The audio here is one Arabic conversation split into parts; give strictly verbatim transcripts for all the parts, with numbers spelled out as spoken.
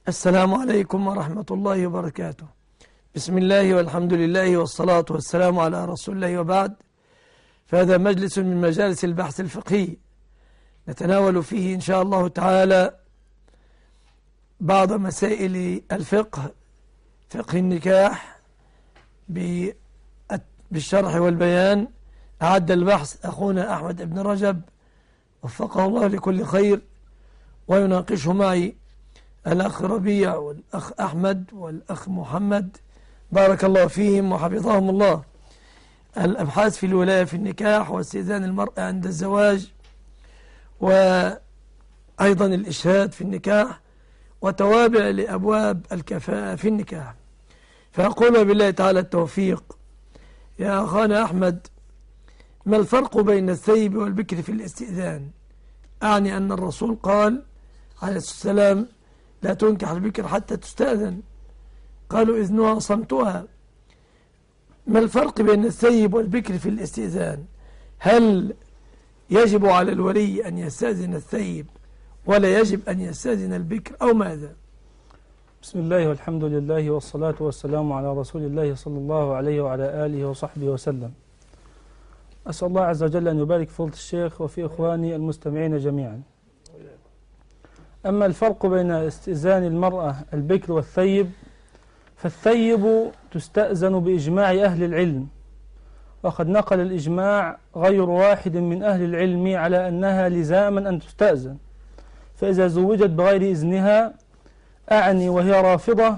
السلام عليكم ورحمة الله وبركاته. بسم الله والحمد لله والصلاة والسلام على رسول الله، وبعد، فهذا مجلس من مجالس البحث الفقهي نتناول فيه إن شاء الله تعالى بعض مسائل الفقه، فقه النكاح بالشرح والبيان. أعد البحث أخونا أحمد بن رجب وفقه الله لكل خير، ويناقشه معي الأخ ربيع والأخ أحمد والأخ محمد، بارك الله فيهم وحفظهم الله. الأبحاث في الولاية في النكاح، واستئذان المرأة عند الزواج، وأيضا الإشهاد في النكاح، وتوابع لأبواب الكفاءة في النكاح. فأقول بالله تعالى التوفيق. يا أخانا أحمد، ما الفرق بين الثيب والبكر في الاستئذان؟ أعني أن الرسول قال عليه الصلاة والسلام: لا تنكح البكر حتى تستأذن. قالوا: إذنها صمتها. ما الفرق بين الثيب والبكر في الاستئذان؟ هل يجب على الولي أن يستأذن الثيب ولا يجب أن يستأذن البكر، أو ماذا؟ بسم الله والحمد لله والصلاة والسلام على رسول الله صلى الله عليه وعلى آله وصحبه وسلم. أسأل الله عز وجل أن يبارك في فضيلة الشيخ وفي إخواني المستمعين جميعا. أما الفرق بين استئذان المرأة البكر والثيب، فالثيب تستأذن بإجماع أهل العلم، وقد نقل الإجماع غير واحد من أهل العلم على أنها لزاما أن تستأذن. فإذا زوجت بغير إذنها، أعني وهي رافضة،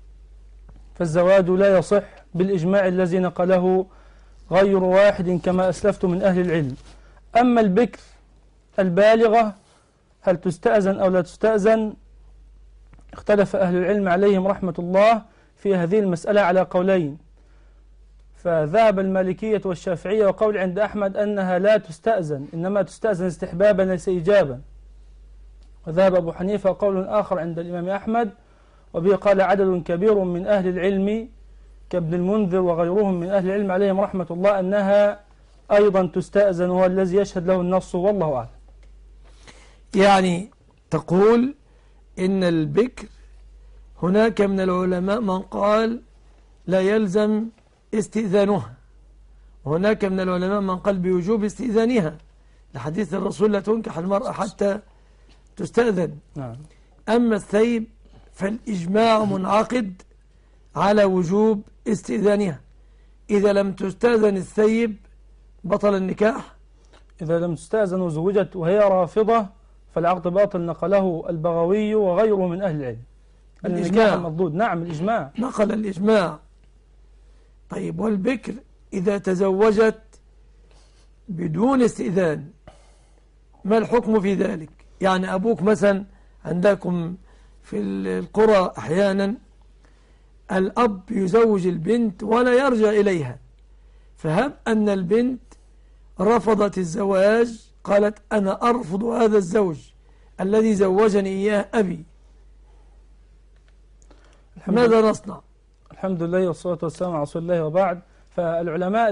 فالزواج لا يصح بالإجماع الذي نقله غير واحد كما أسلفت من أهل العلم. أما البكر البالغة هل تستأذن أو لا تستأذن، اختلف أهل العلم عليهم رحمة الله في هذه المسألة على قولين. فذهب المالكية والشافعية وقول عند أحمد أنها لا تستأذن، إنما تستأذن استحبابا ليس إيجابا. وذهب أبو حنيفة قول آخر عند الإمام أحمد، وبه قال عدد كبير من أهل العلم كابن المنذر وغيرهم من أهل العلم عليهم رحمة الله أنها أيضا تستأذن، وهو الذي يشهد له النص، والله أعلم. يعني تقول إن البكر هناك من العلماء من قال لا يلزم استئذانها، وهناك من العلماء من قال بوجوب استئذانها لحديث الرسول: لا تنكح المرأة حتى تستأذن. نعم. أما الثيب فالإجماع منعقد على وجوب استئذانها. إذا لم تستأذن الثيب بطل النكاح. إذا لم تستأذن وزوجت وهي رافضة فالعقد باطل، نقله البغوي وغيره من أهل العلم. الإجماع المردود. نعم، الإجماع نقل الإجماع. طيب، والبكر إذا تزوجت بدون استئذان ما الحكم في ذلك؟ يعني أبوك مثلا، عندكم في القرى أحيانا الأب يزوج البنت ولا يرجع إليها، فهب أن البنت رفضت الزواج، قالت: أنا أرفض هذا الزوج الذي زوجني إياه أبي، ماذا نصنع؟ الحمد لله والصلاة والسلام على رسول الله، وبعد. فالعلماء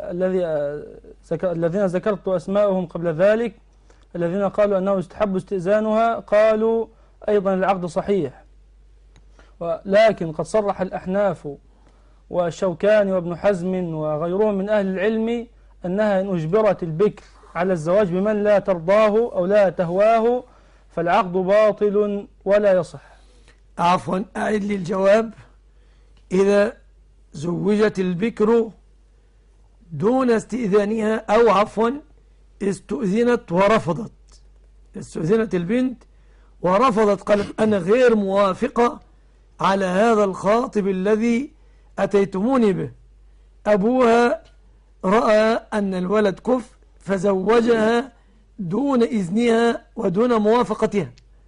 الذين ذكرت أسماءهم قبل ذلك، الذين قالوا أنه يستحب استئذانها، قالوا أيضا العقد صحيح. ولكن قد صرح الأحناف والشوكاني وابن حزم وغيرهم من أهل العلم أنها إن أجبرت البكر على الزواج بمن لا ترضاه أو لا تهواه فالعقد باطل ولا يصح. عفوا، أعد لي الجواب. إذا زوجت البكر دون استئذانها، أو عفوا استؤذنت ورفضت، استؤذنت البنت ورفضت، قالت: أنا غير موافقة على هذا الخاطب الذي أتيتموني به. أبوها رأى أن الولد كفء فزوجها دون إذنها ودون موافقتها،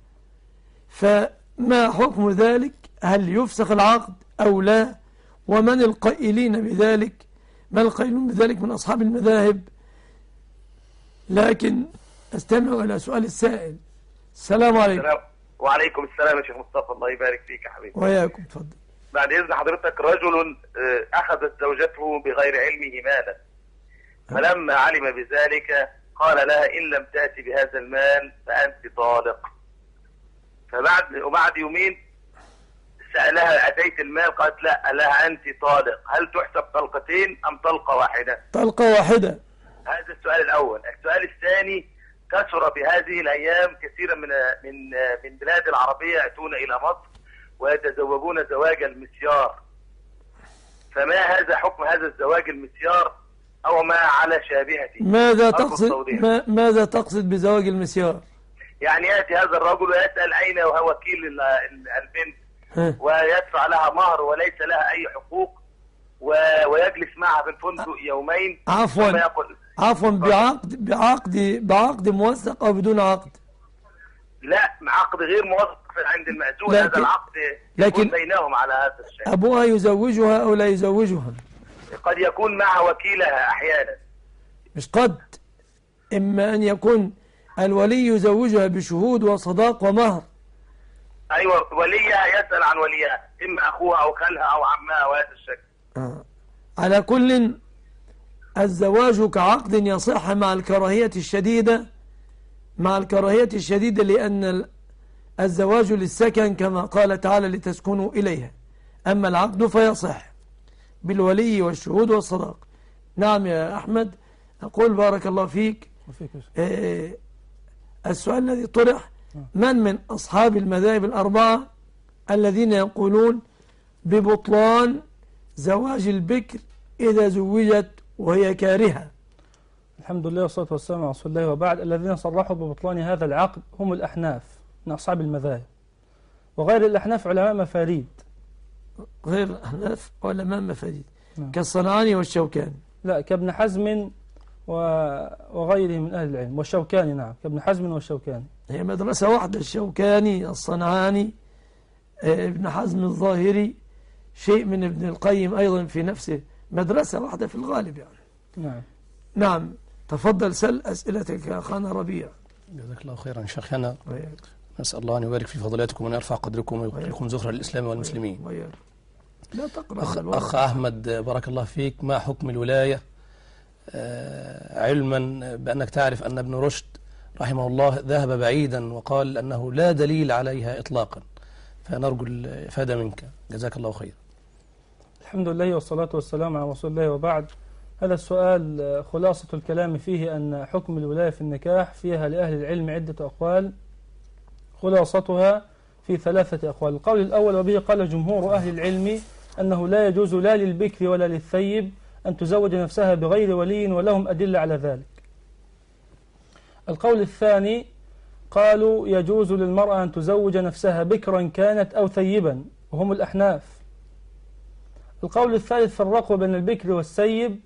فما حكم ذلك؟ هل يفسخ العقد أو لا؟ ومن القائلين بذلك؟ من القائلون بذلك من أصحاب المذاهب؟ لكن استمعوا إلى سؤال السائل. السلام عليكم. السلام. وعليكم السلام يا شيخ مصطفى، الله يبارك فيك يا حبيبي. وياكم، تفضل. بعد إذن حضرتك، رجل أخذت زوجته بغير علمه مالا، فلما علم بذلك قال لها: إن لم تأتي بهذا المال فأنت طالق. فبعد وبعد يومين سألها أتيت المال، قالت لا، لها أنت طالق، هل تحسب طلقتين أم طلقة واحدة؟ طلقة واحدة. هذا السؤال الأول. السؤال الثاني، كثر في هذه الأيام كثيرا من من من بلاد العربية يأتون إلى مصر ويتزوجون زواج المسيار، فما هذا حكم هذا الزواج المسيار أو ما على شابهته؟ ماذا تقصد ما ماذا تقصد بزواج المسيار؟ يعني يأتي هذا الرجل ويسأل أين هو وكيل البنت ويدفع لها مهر وليس لها أي حقوق، ويجلس معها في الفندق يومين. عفوا عفوا بعقد بعقد بعقد موثق أو بدون عقد؟ لا، عقد غير موثق عند المأذون. هذا العقد يكون بينهم على هذا الشيء. أبوها يزوجها أو لا يزوجها؟ قد يكون مع وكيلها أحيانا. مش قد، إما أن يكون الولي يزوجها بشهود وصداق ومهر. أيوة، وليها يسأل عن وليها، إما أخوها أو خالها أو عمها وهذا الشكل. آه. على كل، الزواج كعقد يصح مع الكراهية الشديدة، مع الكراهية الشديدة لأن الزواج للسكن كما قال تعالى لتسكنوا إليها، أما العقد فيصح بالولي والشهود والصداق. نعم يا أحمد. أقول بارك الله فيك. آه السؤال الذي طرح، من من أصحاب المذاهب الأربعة الذين يقولون ببطلان زواج البكر إذا زوجت وهي كارهة؟ الحمد لله والصلاة والسلام على رسول الله وبعد. الذين صرحوا ببطلان هذا العقد هم الأحناف من أصحاب المذاهب، وغير الأحناف علماء مفاريد. غير الأحناف علماء مفاريد نعم. كالصنعاني والشوكاني. لا، كابن حزم وغيره من أهل العلم، والشوكاني. نعم، كابن حزم والشوكاني. هي مدرسة واحدة، الشوكاني الصنعاني ابن حزم الظاهري، شيء من ابن القيم أيضا في نفسه، مدرسة واحدة في الغالب يعني. نعم نعم. تفضل سل أسئلتك يا أخانا ربيع. جزاك الله خيرا شيخنا. نسأل الله أن يبارك في فضلاتكم وأن يرفع قدركم ويبقيكم زخرا للإسلام والمسلمين. وياك. لا تقرأ. أخ, أخ أحمد بارك الله فيك، ما حكم الولاية آه علما بأنك تعرف أن ابن رشد رحمه الله ذهب بعيدا وقال أنه لا دليل عليها إطلاقا، فنرجو الإفادة منك جزاك الله خير. الحمد لله والصلاة والسلام على رسول الله وبعد. هذا السؤال خلاصة الكلام فيه أن حكم الولاية في النكاح فيها لأهل العلم عدة أقوال، خلاصتها في ثلاثة أقوال. القول الأول وبه قال جمهور أهل العلم أنه لا يجوز لا للبكر ولا للثيب أن تزوج نفسها بغير ولي، ولهم أدلة على ذلك. القول الثاني قالوا يجوز للمرأة أن تزوج نفسها بكرا كانت أو ثيبا، وهم الأحناف. القول الثالث فرقوا بين البكر والسيب،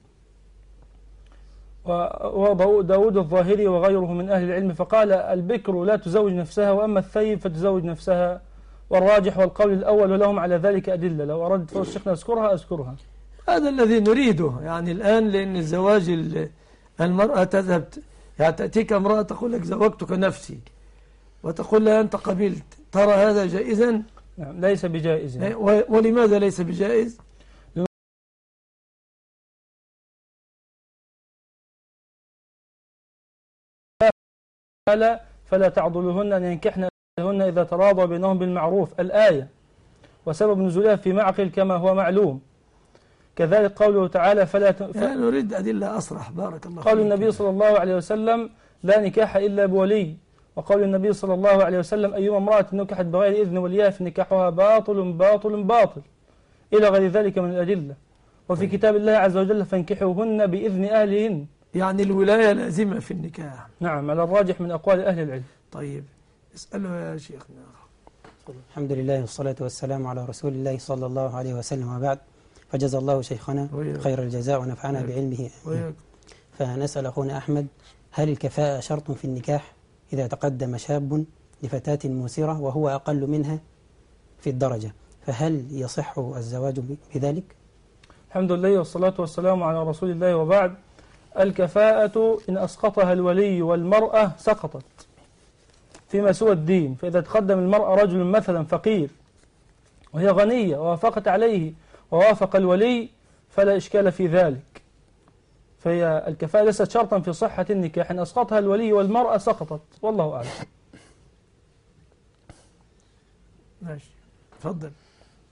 وداود الظاهري وغيره من أهل العلم فقال البكر لا تزوج نفسها، وأما الثيب فتزوج نفسها. والراجح والقول الأول ولهم على ذلك أدلة، لو أردت فرص الشيخنا أذكرها أذكرها. هذا الذي نريده يعني الآن، لأن الزواج المرأة تذهب يعني تأتيك امرأة تقول لك زوجتك نفسي وتقول لها أنت قبلت، ترى هذا جائزا؟ نعم، ليس بجائز. ولماذا ليس بجائز؟ فلا تعضلهن أن ينكحن أزواجهن إذا تراضوا بينهم بالمعروف، الآية، وسبب نزولها في معقل كما هو معلوم. كذلك قوله تعالى فلا ت... ف... نريد أدلة أصرح. بارك الله قول النبي صلى الله عليه وسلم لا نكاح إلا بولي، وقول النبي صلى الله عليه وسلم أيما امرأة نكحت بغير إذن وليها فنكاحها باطل باطل باطل، إلى غير ذلك من الأدلة. وفي كتاب الله عز وجل فانكحوهن بإذن أهلهن، يعني الولاية لازمة في النكاح. نعم، على الراجح من أقوال أهل العلم. طيب اسأله يا شيخنا. الحمد لله والصلاة والسلام على رسول الله صلى الله عليه وسلم وبعد. فجزا الله شيخنا وياك. خير الجزاء ونفعنا وياك. بعلمه وياك. فنسأل أخونا أحمد، هل الكفاءة شرط في النكاح إذا تقدم شاب لفتاة موسرة وهو أقل منها في الدرجة، فهل يصح الزواج بذلك؟ الحمد لله والصلاة والسلام على رسول الله وبعد. الكفاءة إن أسقطها الولي والمرأة سقطت فيما سوى الدين. فإذا تقدم المرأة رجل مثلا فقير وهي غنية ووافقت عليه ووافق الولي فلا إشكال في ذلك، فهي الكفاءة ليست شرطا في صحة النكاح، إن أسقطها الولي والمرأة سقطت، والله أعلم. ماشي، تفضل.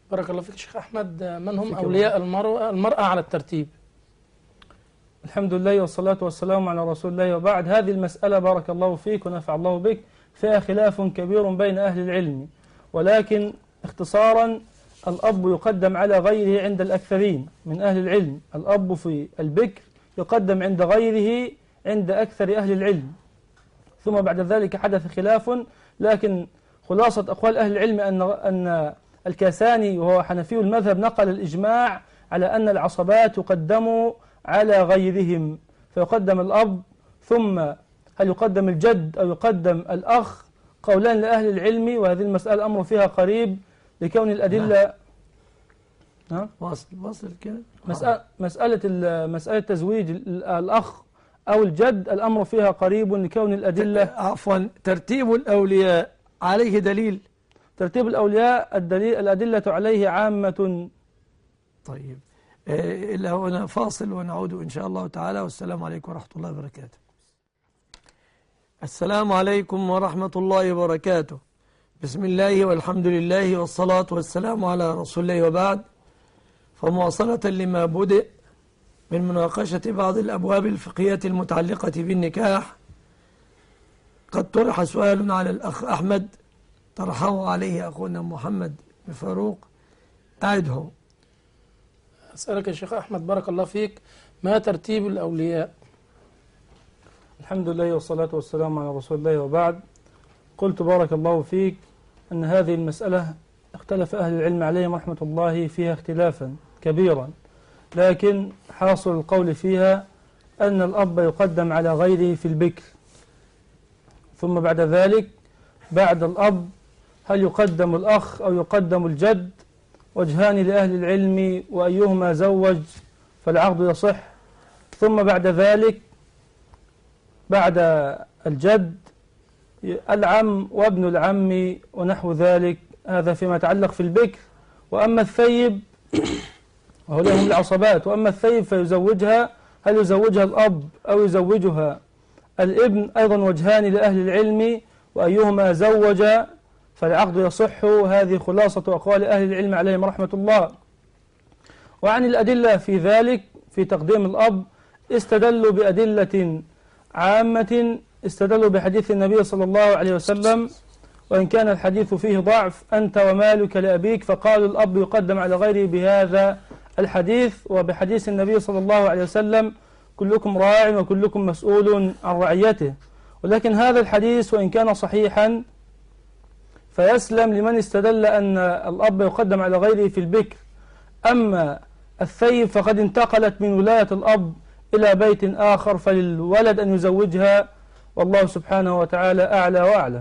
بارك الله فيك شيخ أحمد. من هم أولياء المرأة, المرأة على الترتيب؟ الحمد لله والصلاة والسلام على رسول الله، وبعد. هذه المسألة بارك الله فيك ونفع الله بك فيها خلاف كبير بين أهل العلم، ولكن اختصارا الأب يقدم على غيره عند الأكثرين من أهل العلم. الأب في البكر يقدم عند غيره عند أكثر أهل العلم. ثم بعد ذلك حدث خلاف، لكن خلاصة أقوال أهل العلم أن أن الكاساني وهو حنفي المذهب نقل الإجماع على أن العصبات يقدموا على غيرهم، فيقدم الأب، ثم هل يقدم الجد أو يقدم الأخ؟ قولان لأهل العلم، وهذه المسألة الأمر فيها قريب لكون الأدلة. ها؟ واصل واصل كده. مسألة مسألة مسألة تزويج الأخ أو الجد الأمر فيها قريب لكون الأدلة. عفوا، ترتيب الأولياء عليه دليل. ترتيب الأولياء الدليل الأدلة عليه عامة. طيب، إلا هنا فاصل ونعود إن شاء الله تعالى، والسلام عليكم ورحمة الله وبركاته. السلام عليكم ورحمة الله وبركاته. بسم الله والحمد لله والصلاة والسلام على رسول الله، وبعد. فمواصلة لما بدأ من مناقشة بعض الأبواب الفقهية المتعلقة بالنكاح، قد طرح سؤال على الأخ أحمد طرحه عليه أخونا محمد بن فاروق، أعده. أسألك يا شيخ أحمد بارك الله فيك، ما ترتيب الأولياء؟ الحمد لله والصلاة والسلام على رسول الله، وبعد. قلت بارك الله فيك أن هذه المسألة اختلف أهل العلم عليهم رحمة الله فيها اختلافا كبيرا، لكن حاصل القول فيها أن الأب يقدم على غيره في البكر، ثم بعد ذلك بعد الأب هل يقدم الأخ أو يقدم الجد؟ وجهان لأهل العلم، وأيهما زوج فالعقد يصح. ثم بعد ذلك بعد الجد العم وابن العم ونحو ذلك، هذا فيما يتعلق في البكر. وأما الثيب وهو لهم العصبات، وأما الثيب فيزوجها، هل يزوجها الأب أو يزوجها الابن؟ أيضا وجهان لأهل العلم، وأيهما زوج فالعقد يصح. هذه خلاصة أقوال أهل العلم عليهم رحمة الله. وعن الأدلة في ذلك في تقديم الأب استدلوا بأدلة عامة، استدلوا بحديث النبي صلى الله عليه وسلم، وإن كان الحديث فيه ضعف، أنت ومالك لأبيك، فقالوا الأب يقدم على غيره بهذا الحديث، وبحديث النبي صلى الله عليه وسلم كلكم راع وكلكم مسؤول عن رعيته. ولكن هذا الحديث وإن كان صحيحا فيسلم لمن استدل أن الأب يقدم على غيره في البكر. أما الثيب فقد انتقلت من ولاية الأب إلى بيت آخر، فللولد أن يزوجها، والله سبحانه وتعالى أعلى وأعلم.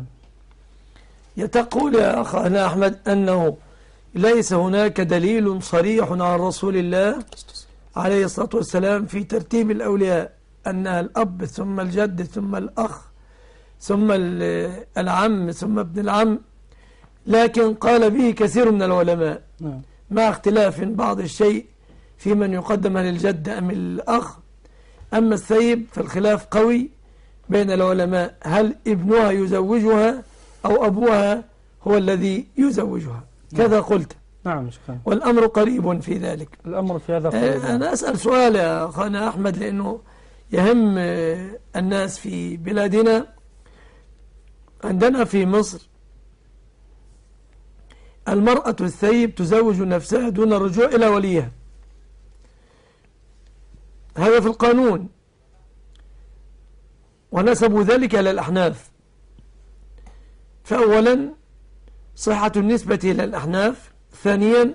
يتقول يا أخانا أحمد أنه ليس هناك دليل صريح عن رسول الله عليه الصلاة والسلام في ترتيب الأولياء أنها الأب ثم الجد ثم الأخ ثم العم ثم ابن العم، لكن قال به كثير من العلماء مع اختلاف بعض الشيء في من يقدم للجد أم الأخ. أما الثيب فالخلاف قوي بين العلماء، هل ابنها يزوجها أو أبوها هو الذي يزوجها؟ كذا قلت. نعم شكرا. والأمر قريب في ذلك. الأمر في هذا قريب. أنا أسأل سؤال يا أخانا أحمد لأنه يهم الناس في بلادنا. عندنا في مصر المرأة الثيب تزوج نفسها دون الرجوع إلى وليها، هذا في القانون، ونسبوا ذلك إلى الأحناف. فأولا صحة النسبة إلى الأحناف، ثانيا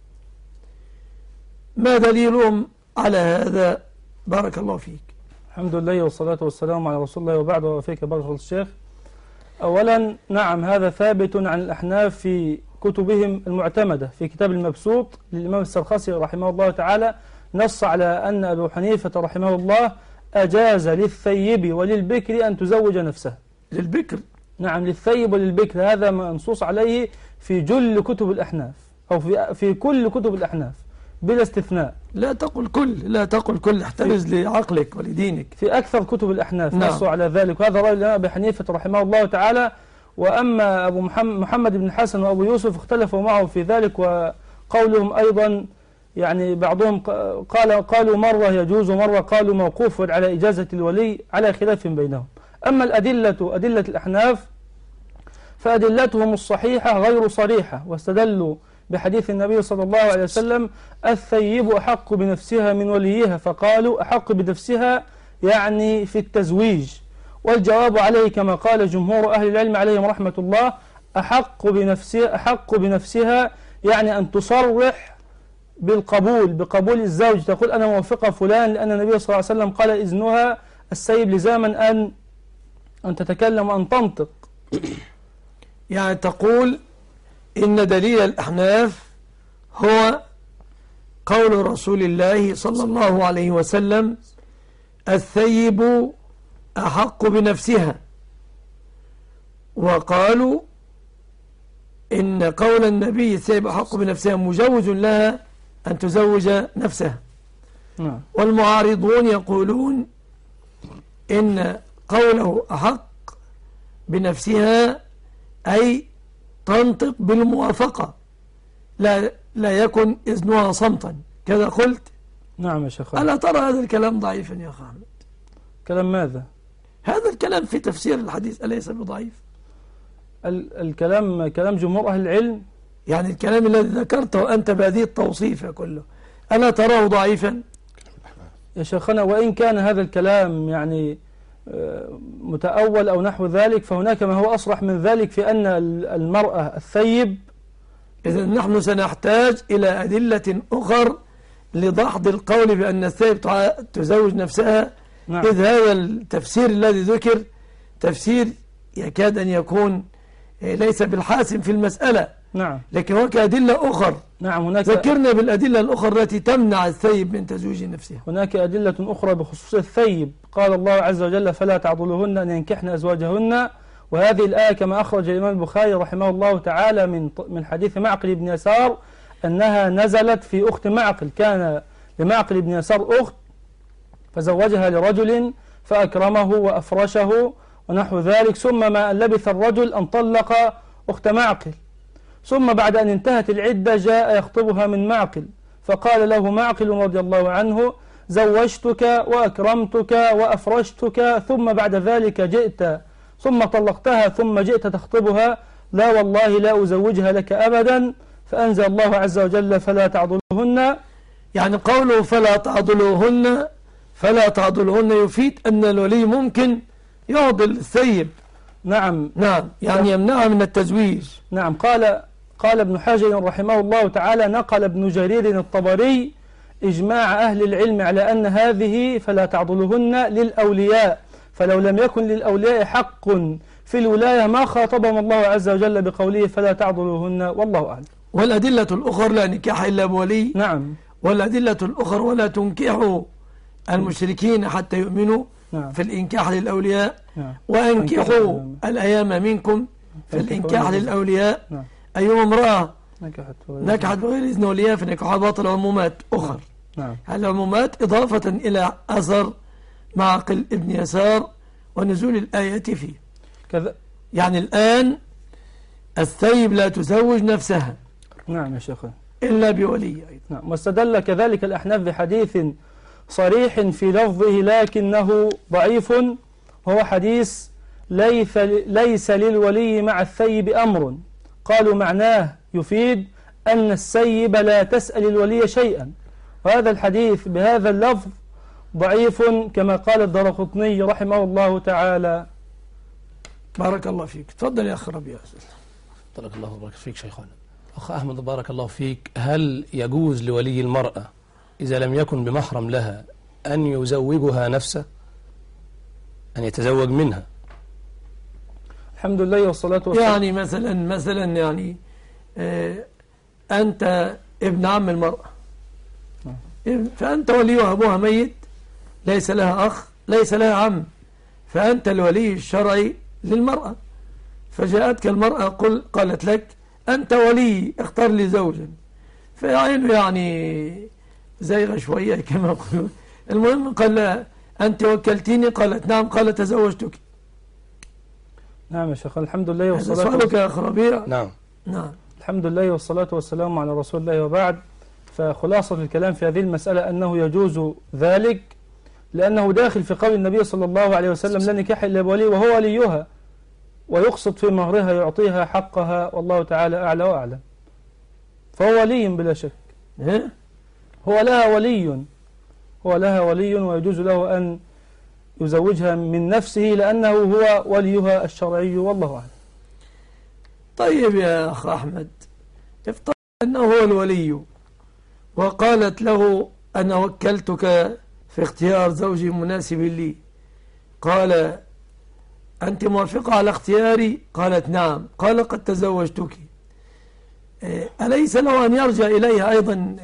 ما دليلهم على هذا؟ بارك الله فيك. الحمد لله والصلاة والسلام على رسول الله، وبعد. وفيك بارك الله الشيخ. أولا نعم هذا ثابت عن الأحناف في كتبهم المعتمدة. في كتاب المبسوط للإمام السرخسي رحمه الله تعالى نص على أن أبو حنيفة رحمه الله أجاز للثيب وللبكر أن تزوج نفسها. للبكر؟ نعم للثيب وللبكر، هذا منصوص عليه في جل كتب الأحناف، أو في في كل كتب الأحناف بلا استثناء. لا تقل كل، لا تقل كل، احترز لعقلك ولدينك. في أكثر كتب الأحناف نعم. نصوا على ذلك، وهذا رأي الإمام أبي حنيفة رحمه الله تعالى. وأما أبو محمد بن حسن وأبو يوسف اختلفوا معه في ذلك، قولهم أيضا يعني بعضهم قال قالوا مرة يجوز ومرة قالوا موقوف على إجازة الولي على خلاف بينهم. أما الأدلة أدلة الأحناف فأدلتهم الصحيحة غير صريحة، واستدلوا بحديث النبي صلى الله عليه وسلم الثيب أحق بنفسها من وليها، فقالوا أحق بنفسها يعني في التزويج، والجواب عليه كما قال جمهور أهل العلم عليهم رحمة الله أحق بنفسها, أحق بنفسها يعني أن تصرح بالقبول بقبول الزوج، تقول أنا موافقة فلان، لأن النبي صلى الله عليه وسلم قال إذنها السيب لزاما أن أن تتكلم وأن تنطق. يعني تقول إن دليل الأحناف هو قول رسول الله صلى الله عليه وسلم الثيب أحق بنفسها، وقالوا إن قول النبي الثيب أحق بنفسها مجوز لها أن تزوج نفسها. نعم. والمعارضون يقولون إن قوله أحق بنفسها أي تنطق بالموافقة، لا لا يكن إذنها صمتا كذا قلت. نعم يا شيخ. ألا ترى هذا الكلام ضعيفا يا أخي أحمد؟ كلام ماذا؟ هذا الكلام في تفسير الحديث أليس بضعيف؟ ال الكلام كلام جمهور أهل العلم، يعني الكلام الذي ذكرته أنت بهذه التوصيف كله ألا تراه ضعيفا؟ يا شيخنا وإن كان هذا الكلام يعني متأول أو نحو ذلك، فهناك ما هو أصرح من ذلك في أن المرأة الثيب. إذن نحن سنحتاج إلى أدلة أخر لضحض القول بأن الثيب تزوج نفسها. نعم. إذ هذا التفسير الذي ذكر تفسير يكاد أن يكون ليس بالحاسم في المسألة. نعم. لكن هناك أدلة أخر. نعم. هناك ذكرنا بالأدلة الأخرى التي تمنع الثيب من تزويج نفسها. هناك أدلة أخرى بخصوص الثيب، قال الله عز وجل فلا تعضلوهن أن ينكحن أزواجهن، وهذه الآية كما أخرج الإمام البخاري رحمه الله تعالى من من حديث معقل بن يسار أنها نزلت في أخت معقل، كان لمعقل بن يسار أخت فزوجها لرجل فأكرمه وأفرشه ونحو ذلك، ثم ما لبث الرجل أن طلق أخت معقل، ثم بعد أن انتهت العدة جاء يخطبها من معقل، فقال له معقل رضي الله عنه زوجتك وأكرمتك وأفرشتك، ثم بعد ذلك جئت ثم طلقتها ثم جئت تخطبها، لا والله لا أزوجها لك أبدا. فأنزل الله عز وجل فلا تعضلوهن. يعني قوله فلا تعضلوهن فلا تعضلوهن يفيد أن الولي ممكن يعضل الثيب. نعم. نعم. يعني يمنعها من التزويج. نعم. قال قال ابن حجر رحمه الله تعالى نقل ابن جرير الطبري إجماع أهل العلم على أن هذه فلا تعضلوهن للأولياء، فلو لم يكن للأولياء حق في الولاية ما خاطبهم الله عز وجل بقوله فلا تعضلوهن، والله أعلم. والأدلة الأخرى لا نكاح إلا بولي. نعم. والأدلة الأخرى ولا تنكحوا المشركين حتى يؤمنوا. نعم. في الإنكاح للأولياء. نعم. وأنكحوا الأيام منكم في الإنكاح للأولياء. نعم. أيما امرأة نكحت نكحت بغير إذن وليها فنكحها باطل. عمومات أخر. نعم. العمومات إضافة إلى أثر معقل ابن يسار ونزول الآية فيه كذا. يعني الآن الثيب لا تزوج نفسها. نعم يا شيخ. إلا بولي أيضا. نعم. واستدل كذلك الأحناف بحديث صريح في لفظه لكنه ضعيف، هو حديث ليس, ليس للولي مع الثيب أمر، قالوا معناه يفيد أن السيب لا تسأل الولي شيئا، وهذا الحديث بهذا اللفظ ضعيف كما قال الدارقطني رحمه الله تعالى. بارك الله فيك. تفضل يا أخ ربيع. بارك الله وبارك فيك شيخنا. أخ أحمد بارك الله فيك، هل يجوز لولي المرأة إذا لم يكن بمحرم لها أن يزوجها نفسه، أن يتزوج منها؟ الحمد لله والصلاة والسلام. يعني مثلا مثلا يعني آه أنت ابن عم المرأة، فأنت وليها، أبوها ميت، ليس لها أخ ليس لها عم، فأنت الولي الشرعي للمرأة، فجاءتك المرأة قل قالت لك أنت ولي اختار لي زوجا، فعينه يعني زيغ شوية كما يقولون. المهم قال لها أنت وكلتيني، قالت نعم، قال تزوجتك. نعم يا شيخ. الحمد لله والصلاة والسلام. سؤالك يا أخ ربيع. نعم. نعم. الحمد لله والصلاة والسلام على رسول الله وبعد. فخلاصة الكلام في هذه المسألة أنه يجوز ذلك، لأنه داخل في قول النبي صلى الله عليه وسلم لا نكاح إلا بولي وهو وليها، ويقصد في مهرها يعطيها حقها، والله تعالى أعلى وأعلم. فهو ولي بلا شك، هو لها ولي هو لها ولي ويجوز له أن يزوجها من نفسه لأنه هو وليها الشرعي، والله أعلم. طيب يا أخ أحمد، افترض أنه هو الولي وقالت له أنا وكلتك في اختيار زوج مناسب لي، قال أنت موافقة على اختياري؟ قالت نعم. قال قد تزوجتك، أليس له أن يرجع إليها أيضا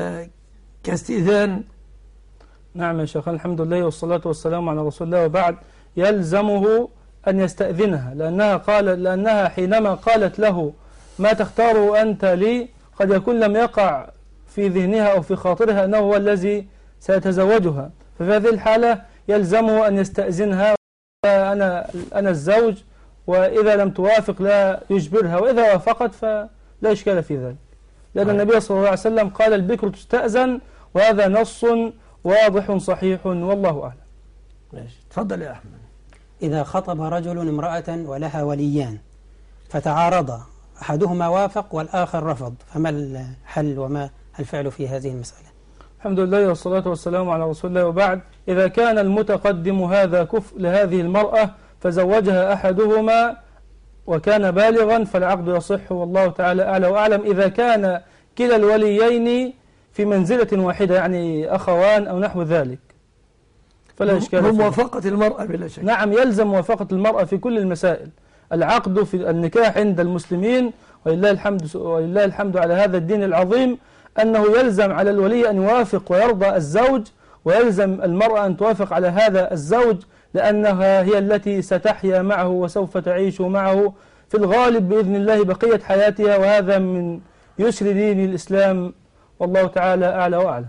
كاستئذان؟ نعم يا شيخ، الحمد لله والصلاة والسلام على رسول الله وبعد. يلزمه أن يستأذنها، لأنها قال لأنها حينما قالت له ما تختاره أنت لي قد يكون لم يقع في ذهنها أو في خاطرها أنه هو الذي سيتزوجها، ففي هذه الحالة يلزمه أن يستأذنها، أنا أنا الزوج، وإذا لم توافق لا يجبرها، وإذا وافقت فلا إشكال في ذلك، لأن النبي صلى الله عليه وسلم قال البكر تستأذن، وهذا نص واضح صحيح، والله أعلم. ماشي، تفضل يا أحمد. إذا خطب رجل امرأة ولها وليان فتعارضا، أحدهما وافق والآخر رفض، فما الحل وما الفعل في هذه المسألة؟ الحمد لله والصلاة والسلام على رسول الله وبعد. إذا كان المتقدم هذا كفء لهذه المرأة فزوجها أحدهما وكان بالغا فالعقد يصح، والله تعالى أعلى وأعلم. إذا كان كلا الوليين في منزلة واحدة، يعني أخوان أو نحو ذلك، فلا إشكال فيه. موافقة المرأة بلا شك. نعم، يلزم موافقة المرأة في كل المسائل. العقد في النكاح عند المسلمين ولله الحمد ولله الحمد على هذا الدين العظيم، أنه يلزم على الولي أن يوافق ويرضى الزوج، ويلزم المرأة أن توافق على هذا الزوج، لأنها هي التي ستحيا معه وسوف تعيش معه في الغالب بإذن الله بقية حياتها، وهذا من يسر دين الإسلام، والله تعالى أعلى وأعلم.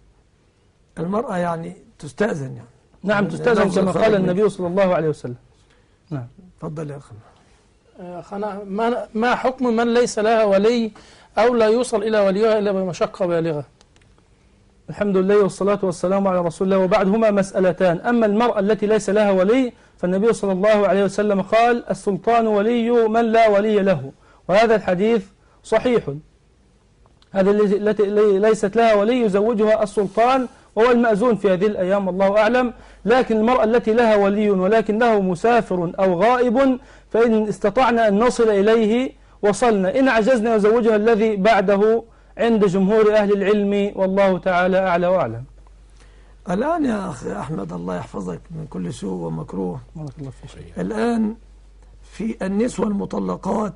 المرأة يعني تستأذن يعني. نعم تستأذن كما قال النبي صلى الله عليه وسلم. نعم. تفضل يا أخي. أخنا ما ما حكم من ليس لها ولي أو لا يوصل إلى وليها إلا بمشقة بالغة؟ الحمد لله والصلاة والسلام على رسول الله وبعد. هما مسألتان. أما المرأة التي ليس لها ولي فالنبي صلى الله عليه وسلم قال السلطان ولي من لا ولي له، وهذا الحديث صحيح. هذه التي ليست لها ولي يزوجها السلطان، وهو المأذون في هذه الأيام، الله أعلم. لكن المرأة التي لها ولي ولكنه مسافر أو غائب، فإن استطعنا أن نصل إليه وصلنا، إن عجزنا يزوجها الذي بعده عند جمهور أهل العلم، والله تعالى أعلى وأعلم. الآن يا أخي أحمد الله يحفظك من كل سوء ومكروه، بارك الله فيك. الآن في النسوة المطلقات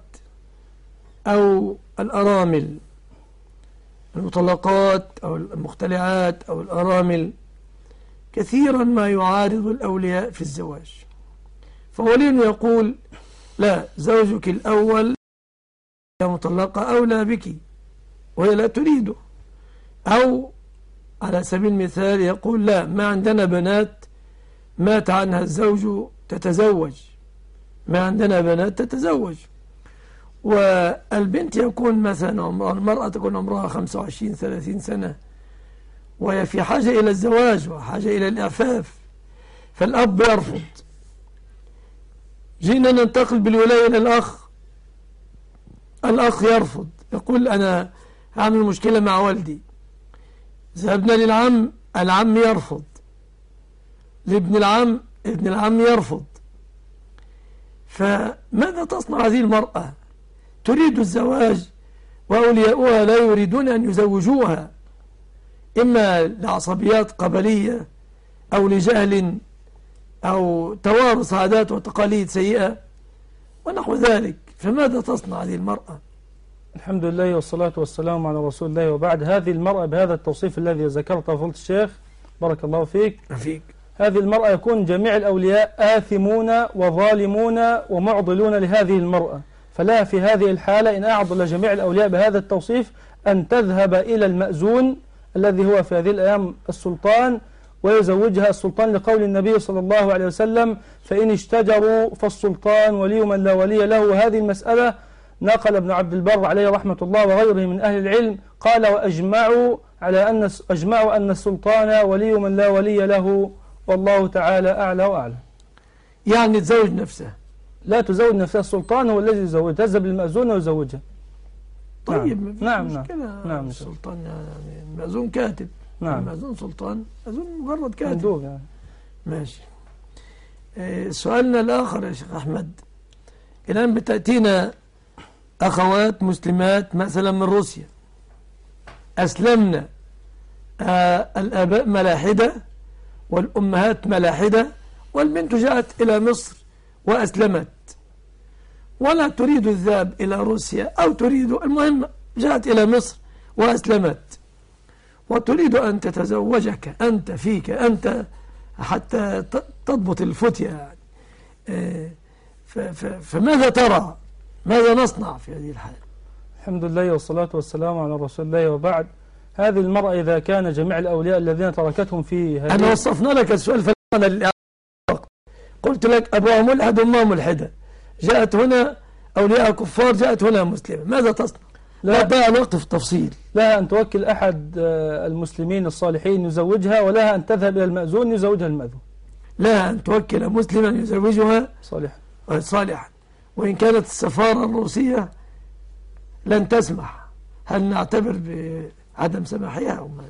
أو الأرامل، المطلقات أو المختلعات أو الأرامل، كثيرا ما يعارض الأولياء في الزواج، فولي يقول لا، زوجك الأول يا مطلقة أولى بك وهي لا تريده، أو على سبيل المثال يقول لا، ما عندنا بنات مات عنها الزوج تتزوج، ما عندنا بنات تتزوج. والبنت يكون مثلا المرأة تكون عمرها خمسة وعشرين ثلاثين سنة وهي في حاجة إلى الزواج وحاجة إلى الإعفاف، فالأب يرفض. جينا ننتقل بالولاية إلى الأخ، الأخ يرفض، يقول أنا هعمل مشكلة مع والدي. ذهبنا للعم، العم يرفض، لابن العم، ابن العم يرفض. فماذا تصنع هذه المرأة؟ تريد الزواج وأولياؤها لا يريدون أن يزوجوها، إما لعصبيات قبلية أو لجهل أو توارث عادات وتقاليد سيئة ونحو ذلك. فماذا تصنع هذه المرأة؟ الحمد لله والصلاة والسلام على رسول الله وبعد. هذه المرأة بهذا التوصيف الذي ذكرته فضيلة الشيخ بارك الله فيك فيك هذه المرأة يكون جميع الأولياء آثمون وظالمون ومعضلون لهذه المرأة، فلا في هذه الحالة إن أعضل جميع الأولياء بهذا التوصيف أن تذهب إلى المأذون الذي هو في هذه الأيام السلطان ويزوجها السلطان، لقول النبي صلى الله عليه وسلم فإن اشتجروا فالسلطان ولي من لا ولي له. وهذه المسألة نقل ابن عبد البر عليه رحمة الله وغيره من أهل العلم قال وأجمعوا على أن أجمعوا أن السلطان ولي من لا ولي له والله تعالى أعلى وأعلم. يعني تزوج نفسه؟ لا تزوج نفسها، السلطان هو الذي يزوج، تذهب للمأذون ويزوجها. طيب نعم نعم نعم نعم السلطان يعني المأذون كاتب، نعم المأذون سلطان، المأذون مجرد كاتب مندوب يعني. ماشي. إيه سؤالنا الآخر يا شيخ أحمد، الآن بتأتينا أخوات مسلمات مثلا من روسيا، أسلمنا، آه الآباء ملاحدة والأمهات ملاحدة، والبنت جاءت إلى مصر وأسلمت ولا تريد الذهاب إلى روسيا، أو تريد المهم جاءت إلى مصر وأسلمت وتريد أن تتزوجك أنت فيك أنت حتى تضبط الفتية يعني. فماذا ترى؟ ماذا نصنع في هذه الحالة؟ الحمد لله والصلاة والسلام على رسول الله وبعد. هذه المرأة إذا كان جميع الأولياء الذين تركتهم في هذه، أنا وصفنا لك السؤال فأنا قلت لك أبوها ملحد وأمها ملحدة، جاءت هنا أولياء كفار، جاءت هنا مسلمة، ماذا تصنع؟ لا تضيع الوقت في التفصيل. لها أن توكل أحد المسلمين الصالحين يزوجها، ولها أن تذهب إلى المأذون يزوجها المأذون. لها أن توكل مسلما يزوجها صالحا صالحا وإن كانت السفارة الروسية لن تسمح، هل نعتبر بعدم سماحها أو ما؟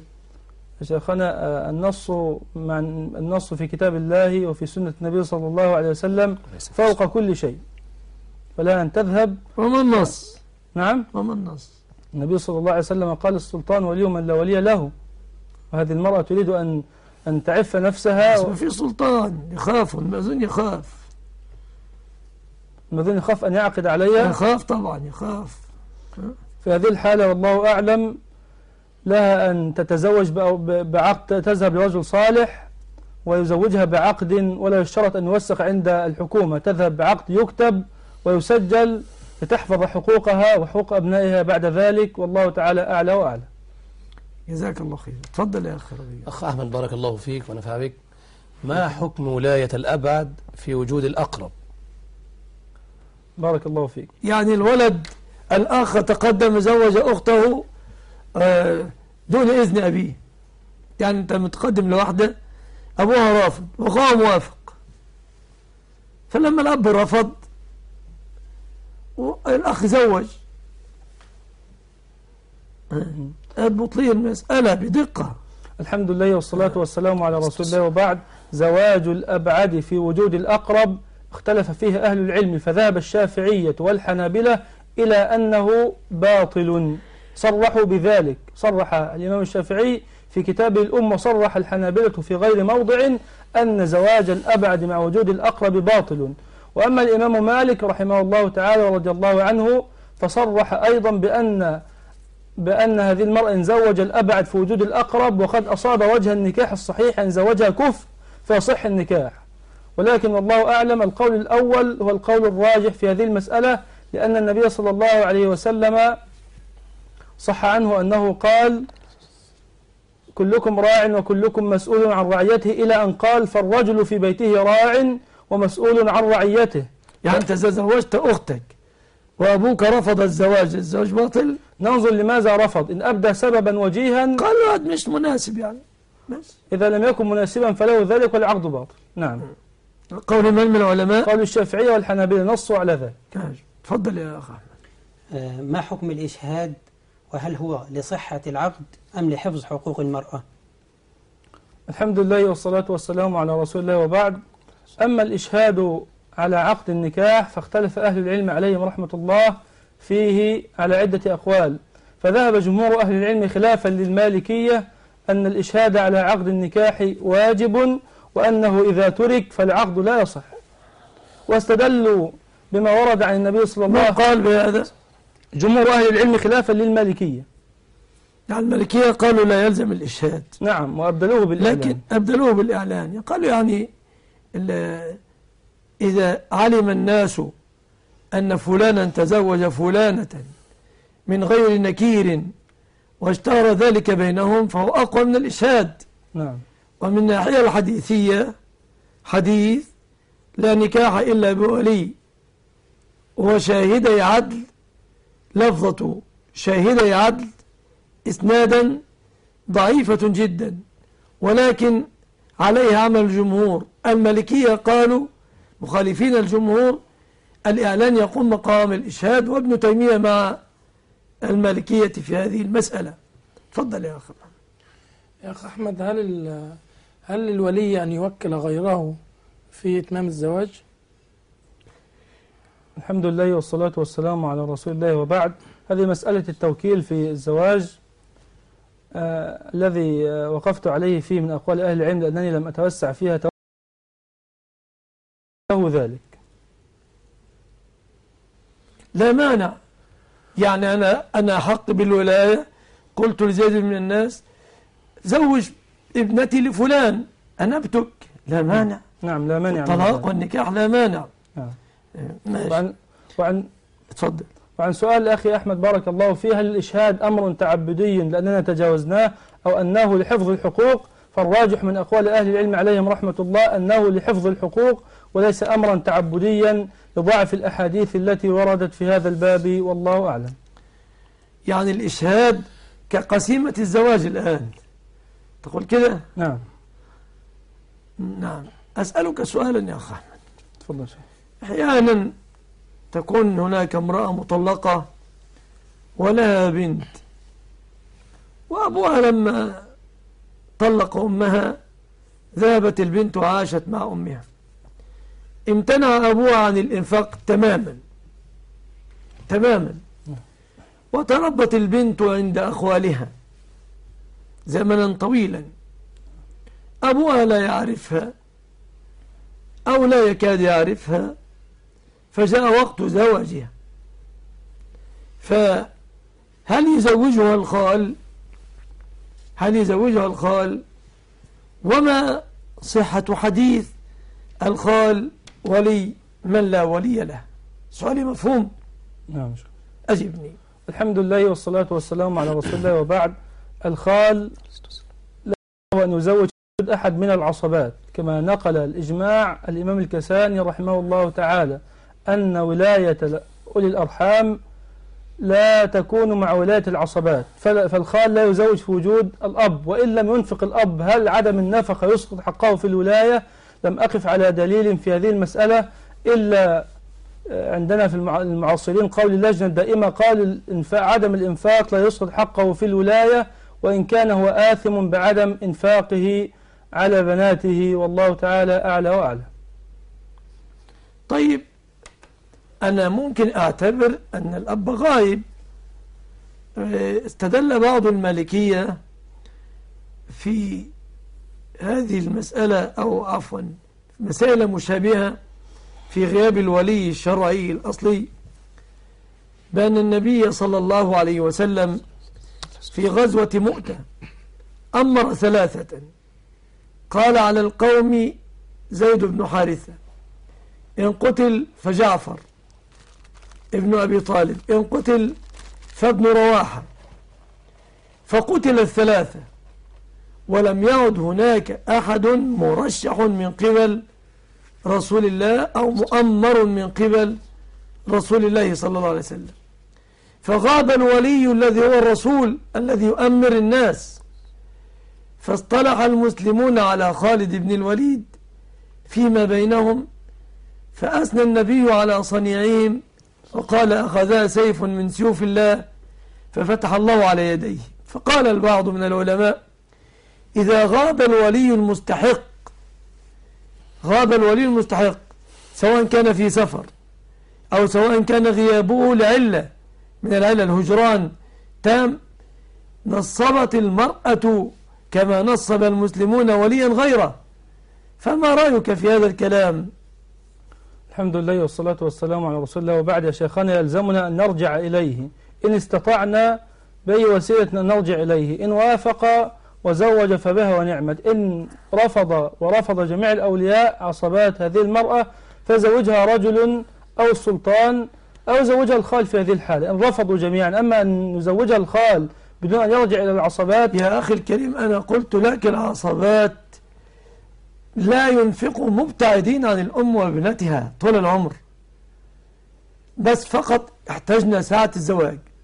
شيخنا النص مع النص في كتاب الله وفي سنة النبي صلى الله عليه وسلم فوق كل شيء، فلا أن تذهب. وما النص؟ نعم وما النص؟ النبي صلى الله عليه وسلم قال السلطان ولي من لا ولي له، وهذه المرأة تريد أن أن تعف نفسها. و... في سلطان يخاف، المأذون يخاف، المأذون يخاف أن يعقد عليها، يخاف طبعا يخاف. في هذه الحالة والله أعلم لها أن تتزوج بعقد، تذهب لرجل صالح ويزوجها بعقد ولا يشترط أن يوثق عند الحكومة، تذهب بعقد يكتب ويسجل لتحفظ حقوقها وحقوق أبنائها بعد ذلك، والله تعالى أعلى وأعلى. جزاك الله خير. تفضل يا أخي ربيع. أخ أحمد بارك الله فيك ونفع بك، ما حكم ولاية الأبعد في وجود الأقرب؟ بارك الله فيك. يعني الولد الأخ تقدم زوج أخته دون إذن أبيه، يعني أنت متقدم لوحدة أبوها رافض وأخوها موافق، فلما الأب رفض والأخ زوج، اضبط لي المسألة بدقة. الحمد لله والصلاة والسلام على رسول الله وبعد. زواج الأبعد في وجود الأقرب اختلف فيه أهل العلم، فذهب الشافعية والحنابلة إلى أنه باطل، صرحوا بذلك، صرح الإمام الشافعي في كتابه الأم وصرح الحنابلة في غير موضع أن زواج الأبعد مع وجود الأقرب باطل. وأما الإمام مالك رحمه الله تعالى ورضي الله عنه فصرح أيضا بأن بأن هذه المرأة إن زوج الأبعد في وجود الأقرب وقد أصاب وجه النكاح الصحيح، إن زوجها كفر فيصح النكاح. ولكن والله أعلم القول الأول هو القول الراجح في هذه المسألة، لأن النبي صلى الله عليه وسلم صح عنه أنه قال كلكم راع وكلكم مسؤول عن رعيته، إلى أن قال فالرجل في بيته راع ومسؤول عن رعيته. يعني أنت زوجت أختك وأبوك رفض الزواج، الزواج باطل؟ ننظر لماذا رفض، إن أبدى سببا وجيها قال هذا مش مناسب يعني، بس إذا لم يكن مناسبا فله ذلك والعقد باطل. نعم. قول من من العلماء؟ قول الشافعية والحنابلة نصوا على ذلك. تفضل يا أخ أحمد. ما حكم الإشهاد، وهل هو لصحة العقد أم لحفظ حقوق المرأة؟ الحمد لله والصلاة والسلام على رسول الله وبعد. أما الإشهاد على عقد النكاح فاختلف أهل العلم عليهم رحمة الله فيه على عدة أقوال، فذهب جمهور أهل العلم خلافا للمالكية أن الإشهاد على عقد النكاح واجب، وأنه إذا ترك فالعقد لا يصح، واستدلوا بما ورد عن النبي صلى الله عليه وسلم. قال بهذا جمهور أهل العلم خلافا للمالكية، يعني المالكية قالوا لا يلزم الإشهاد. نعم، وأبدلوه بالإعلان. لكن أبدلوه بالإعلان، قالوا يعني إذا علم الناس أن فلانا تزوج فلانة من غير نكير واشتهر ذلك بينهم فهو أقوى من الإشهاد. نعم. ومن الناحية الحديثية حديث لا نكاح إلا بولي وشاهدي عدل لفظة شاهدي عدل إسنادا ضعيفة جدا، ولكن عليها عمل الجمهور. المالكية قالوا مخالفين الجمهور الإعلان يقوم مقام الإشهاد، وابن تيمية مع المالكية في هذه المسألة. تفضل يا أخي. يا أخ أحمد، هل هل للولي أن يوكل غيره في إتمام الزواج؟ الحمد لله والصلاة والسلام على رسول الله، وبعد. هذه مسألة التوكيل في الزواج آه الذي آه وقفت عليه فيه من أقوال أهل العلم، لأنني لم أتوسع فيها له ذلك. لا مانع، يعني أنا أنا حق بالولاية، قلت لزيد من الناس زوج ابنتي لفلان أنا أبتك، لا مانع. نعم لا مانع. الطلاق والنكاح لا مانع. نعم. ماشي. وعن وعن تفضل. وعن سؤال أخي أحمد بارك الله فيه، هل الإشهاد أمر تعبدي لأننا تجاوزناه أو أنه لحفظ الحقوق؟ فالراجح من أقوال أهل العلم عليهم رحمة الله أنه لحفظ الحقوق وليس أمرا تعبديا لضعف الأحاديث التي وردت في هذا الباب، والله أعلم. يعني الإشهاد كقسيمة الزواج الآن، تقول كده؟ نعم. نعم. أسألك سؤالا يا أخي أحمد. تفضل شيخ. أحيانا تكون هناك امرأة مطلقة ولها بنت، وأبوها لما طلق أمها ذهبت البنت وعاشت مع أمها، امتنع أبوها عن الإنفاق تماما تماما، وتربت البنت عند أخوالها زمنا طويلا، أبوها لا يعرفها أو لا يكاد يعرفها، فجاء وقت زواجها، فهل يزوجها الخال؟ هل يزوجها الخال؟ وما صحة حديث الخال ولي من لا ولي له؟ سؤالي مفهوم؟ نعم. أجبني. الحمد لله والصلاة والسلام على رسول الله، وبعد. الخال لا هو أن يزوج أحد من العصبات، كما نقل الإجماع الإمام الكساني رحمه الله تعالى أن ولاية أولي الأرحام لا تكون مع ولاية العصبات، فالخال لا يزوج في وجود الأب، وإن لم ينفق الأب هل عدم النفقة يسقط حقه في الولاية؟ لم أقف على دليل في هذه المسألة إلا عندنا في المعاصرين قول اللجنة الدائمة، قال عدم الإنفاق لا يسقط حقه في الولاية، وإن كان هو آثم بعدم إنفاقه على بناته، والله تعالى أعلى وأعلى. طيب أنا ممكن أعتبر أن الأب غائب. استدل بعض المالكية في هذه المسألة، أو عفوا مسألة مشابهة في غياب الولي الشرعي الأصلي، بأن النبي صلى الله عليه وسلم في غزوة مؤتة أمر ثلاثة، قال على القوم زيد بن حارثة، إن قتل فجعفر ابن أبي طالب، إن قتل فابن رواحة، فقتل الثلاثة، ولم يعد هناك أحد مرشح من قبل رسول الله أو مؤمر من قبل رسول الله صلى الله عليه وسلم، فغاب الولي الذي هو الرسول الذي يؤمر الناس، فاصطلح المسلمون على خالد بن الوليد فيما بينهم، فأثنى النبي على صنيعهم وقال أخذا سيف من سيوف الله ففتح الله على يديه. فقال البعض من العلماء إذا غاب الولي المستحق، غاب الولي المستحق سواء كان في سفر أو سواء كان غيابه لعلة من العلة الهجران تام، نصبت المرأة كما نصب المسلمون وليا غيره. فما رأيك في هذا الكلام؟ الحمد لله والصلاة والسلام على رسول الله، وبعد يا شيخنا يلزمنا أن نرجع إليه إن استطعنا بأي وسيلة نرجع إليه، إن وافق وزوج فبها ونعمت، إن رفض ورفض جميع الأولياء عصبات هذه المرأة فزوجها رجل أو السلطان أو زوجها الخال في هذه الحالة إن رفضوا جميعا. أما أن نزوجها الخال بدون أن يرجع إلى العصبات، يا أخي الكريم أنا قلت لك العصبات لا ينفقوا مبتعدين عن الأم وابنتها طول العمر، بس فقط احتجنا ساعة الزواج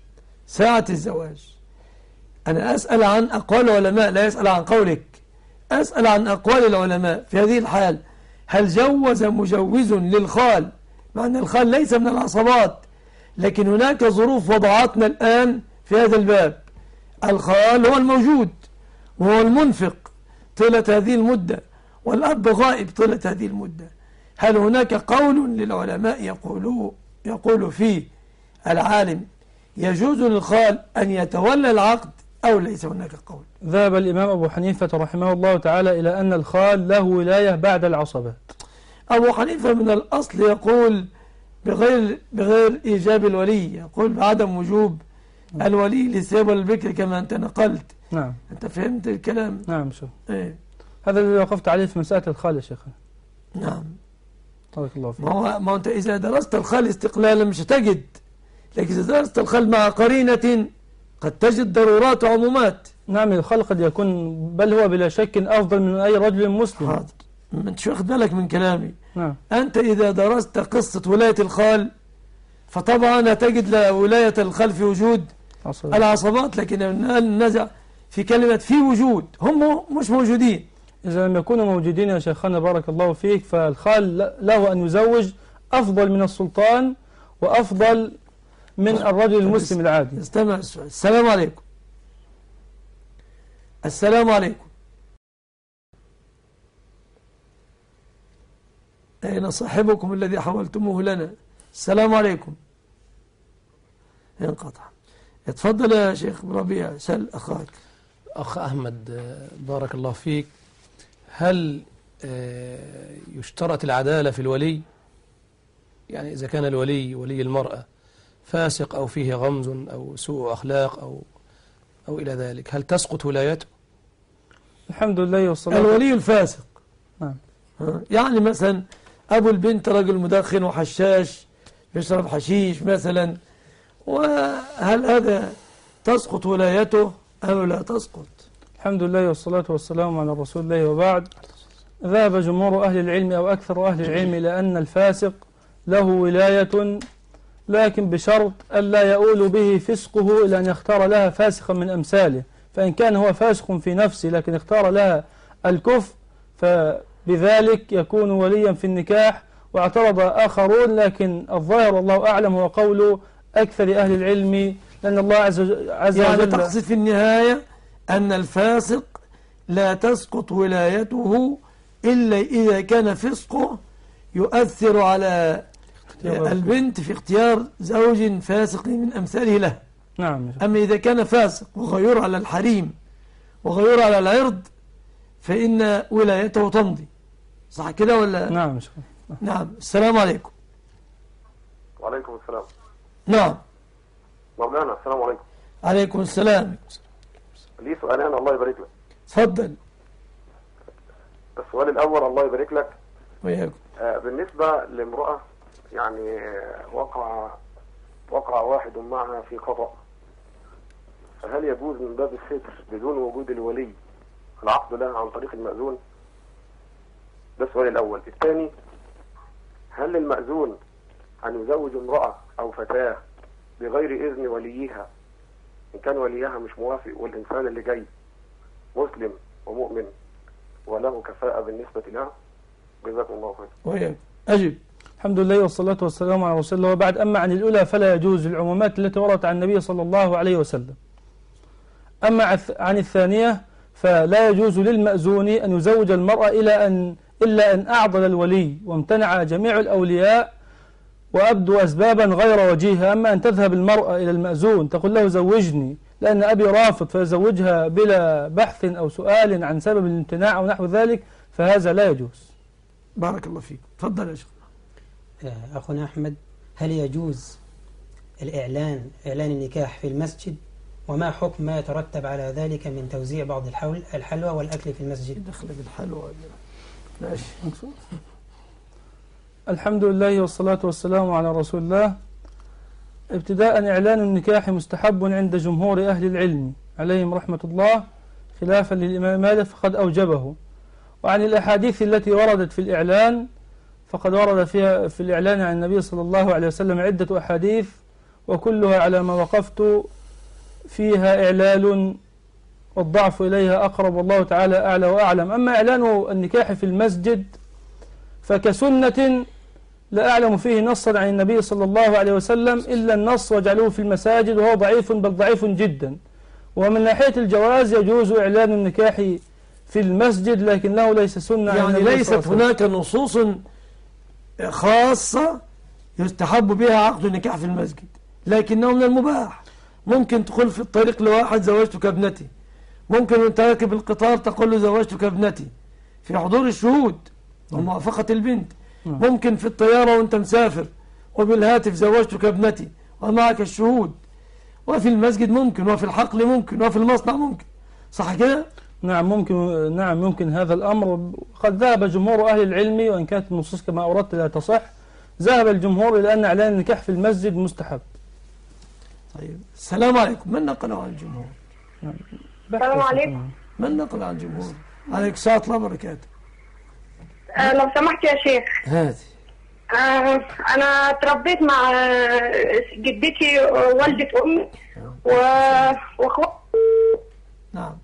ساعة الزواج. أنا أسأل عن أقوال العلماء، لا يسأل عن قولك، أسأل عن أقوال العلماء. في هذه الحال هل جوز مجوز للخال، مع أن الخال ليس من العصبات، لكن هناك ظروف وضعتنا الآن في هذا الباب. الخال هو الموجود وهو المنفق طيلة هذه المدة، والأب غائب طيلة هذه المدة. هل هناك قول للعلماء يقولوا يقول فيه العالم يجوز للخال أن يتولى العقد أو ليس هناك قول؟ ذهب الإمام أبو حنيفة رحمه الله تعالى إلى أن الخال له ولاية بعد العصبات. أبو حنيفة من الأصل يقول بغير بغير إيجاب الولي، يقول بعدم وجوب الولي للثياب والبكر كما أنت نقلت. نعم. أنت فهمت الكلام؟ نعم. شو إيه؟ هذا الذي وقفت عليه في مسألة الخال يا شيخنا. نعم. بارك الله فيك. ما هو ما أنت إذا درست الخال استقلالا مش هتجد، لكن إذا درست الخال مع قرينة قد تجد ضرورات وعمومات. نعم. الخال قد يكون بل هو بلا شك أفضل من أي رجل مسلم. حاضر. ما أنت شو واخد بالك من كلامي. نعم. أنت إذا درست قصة ولاية الخال فطبعا هتجد ولاية الخال في وجود عصبات. العصبات، لكن النزع في كلمة في وجود، هم مش موجودين. إذا لم يكونوا موجودين يا شيخنا بارك الله فيك، فالخال له أن يزوج أفضل من السلطان وأفضل من الرجل المسلم العادي. استمع السؤال. السلام عليكم. السلام عليكم. أين صاحبكم الذي حولتموه لنا؟ السلام عليكم. ينقطع. اتفضل يا شيخ ربيع، سل أخاك. أخ أحمد بارك الله فيك، هل يشترط العدالة في الولي؟ يعني إذا كان الولي ولي المرأة فاسق أو فيه غمز أو سوء أخلاق أو أو إلى ذلك، هل تسقط ولايته؟ الحمد لله والصلاة. الولي الفاسق. نعم. يعني مثلا أبو البنت رجل مدخن وحشاش يشرب حشيش مثلا، وهل هذا تسقط ولايته أو لا تسقط؟ الحمد لله والصلاة والسلام على رسول الله، وبعد. ذهب جمهور أهل العلم أو أكثر أهل العلم إلى أن الفاسق له ولاية، لكن بشرط ألا يؤول به فسقه إلى أن يختار لها فاسقا من أمثاله. فإن كان هو فاسق في نفسه لكن اختار لها الكفر فبذلك يكون وليا في النكاح. واعترض آخرون، لكن الظاهر والله أعلم هو قول أكثر أهل العلم، لأن الله عز وجل يعني تقصد في النهاية أن الفاسق لا تسقط ولايته إلا إذا كان فسقه يؤثر على البنت في اختيار زوج فاسق من أمثاله له. نعم. أما إذا كان فاسق وغير على الحريم وغير على العرض فإن ولايته تمضي. صح كده ولا؟ نعم. نعم. السلام عليكم. وعليكم السلام. نعم. مولانا السلام عليكم. عليكم السلام. لي سؤالين الله يبارك لك. تفضل. السؤال الأول الله يبارك لك. وياكم. آه بالنسبة لامرأة يعني وقع وقع واحد معها في خطأ، فهل يجوز من باب الستر بدون وجود الولي العقد لها عن طريق المأذون؟ ده السؤال الأول. الثاني، هل للمأذون أن يزوج امرأة أو فتاة بغير إذن وليها إن كان وليها مش موافق والإنسان اللي جاي مسلم ومؤمن وله كفاءة بالنسبة لها؟ جزاكم الله خير. وياكم. أجب. الحمد لله والصلاة والسلام على رسول الله، وبعد. أما عن الأولى فلا يجوز العمومات التي وردت عن النبي صلى الله عليه وسلم. أما عن الثانية فلا يجوز للمأذون أن يزوج المرأة إلى أن إلا أن أعضل الولي وامتنع جميع الأولياء وأبدو أسبابا غير وجيهة. أما أن تذهب المرأة إلى المأذون تقول له زوجني لأن أبي رافض فيزوجها بلا بحث أو سؤال عن سبب الامتناع أو نحو ذلك، فهذا لا يجوز. بارك الله فيك. تفضل يا شيخ. أخونا أحمد، هل يجوز الإعلان إعلان النكاح في المسجد؟ وما حكم ما يترتب على ذلك من توزيع بعض الحول الحلوى والأكل في المسجد؟ دخل بالحلوى. ماشي. الحمد لله والصلاة والسلام على رسول الله. ابتداء إعلان النكاح مستحب عند جمهور أهل العلم عليهم رحمة الله، خلافا للإمام مالك فقد أوجبه. وعن الأحاديث التي وردت في الإعلان فقد ورد فيها في الإعلان عن النبي صلى الله عليه وسلم عدة أحاديث، وكلها على ما وقفت فيها إعلال والضعف إليها أقرب والله تعالى أعلى وأعلم. أما إعلان النكاح في المسجد فكسنة لا أعلم فيه نصا عن النبي صلى الله عليه وسلم إلا النص وجعلوه في المساجد، وهو ضعيف بل ضعيف جدا. ومن ناحية الجواز يجوز إعلان النكاح في المسجد لكنه ليس سنة يعني ليست هناك نصوص خاصة يستحب بها عقد النكاح في المسجد، لكنه من المباح. ممكن تقول في الطريق لواحد زوجتك ابنتي، ممكن وانت راكب القطار تقول له زوجتك ابنتي في حضور الشهود وموافقة البنت. ممكن في الطيارة وانت مسافر وبالهاتف زوجتك ابنتي ومعك الشهود. وفي المسجد ممكن، وفي الحقل ممكن، وفي المصنع ممكن. صح كده؟ نعم ممكن. نعم ممكن هذا الأمر. قد ذهب جمهور أهل العلم، وإن كانت النصوص كما أوردت لا تصح، ذهب الجمهور إلى أن إعلان النكاح في المسجد مستحب. طيب السلام عليكم. من نقل عن الجمهور؟ نعم. السلام عليكم. من نقل عن الجمهور؟ عليك السلام الله وبركاته. آه لو سمحت يا شيخ. هذه آه أنا تربيت مع جدتي والدة أمي وأخواتي. نعم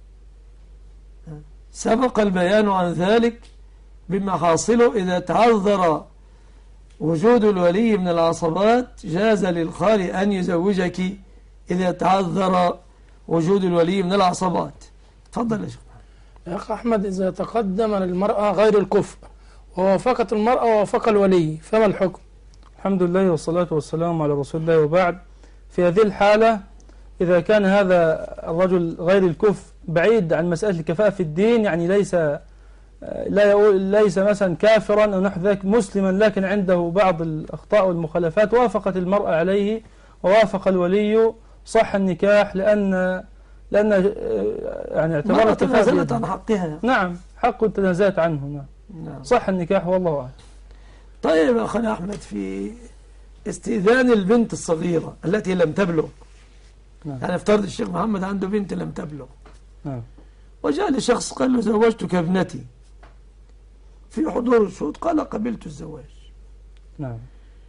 سبق البيان عن ذلك بما حاصله إذا تعذر وجود الولي من العصبات جاز للخال أن يزوجك إذا تعذر وجود الولي من العصبات. تفضل يا شيخ. يا أخ أحمد، إذا تقدم للمرأة غير الكفء ووافقت المرأة ووافق الولي فما الحكم؟ الحمد لله والصلاة والسلام على رسول الله، وبعد. في هذه الحالة إذا كان هذا الرجل غير الكفء بعيد عن مسألة الكفاءة في الدين، يعني ليس لا ليس مثلا كافرا أو نحو ذلك، مسلما لكن عنده بعض الأخطاء والمخالفات، وافقت المرأة عليه ووافق الولي، صح النكاح، لأن لأن يعني اعتبار الكفاءة تنازلت عن حقها. نعم حق تنازلت عنه. نعم. نعم صح النكاح والله أعلم. طيب يا أخونا أحمد، في استئذان البنت الصغيرة التي لم تبلغ، نعم. يعني افترض الشيخ محمد عنده بنت لم تبلغ، نعم. وجاء لشخص قال له زوجتك ابنتي في حضور الشهود، قال قبلت الزواج، نعم.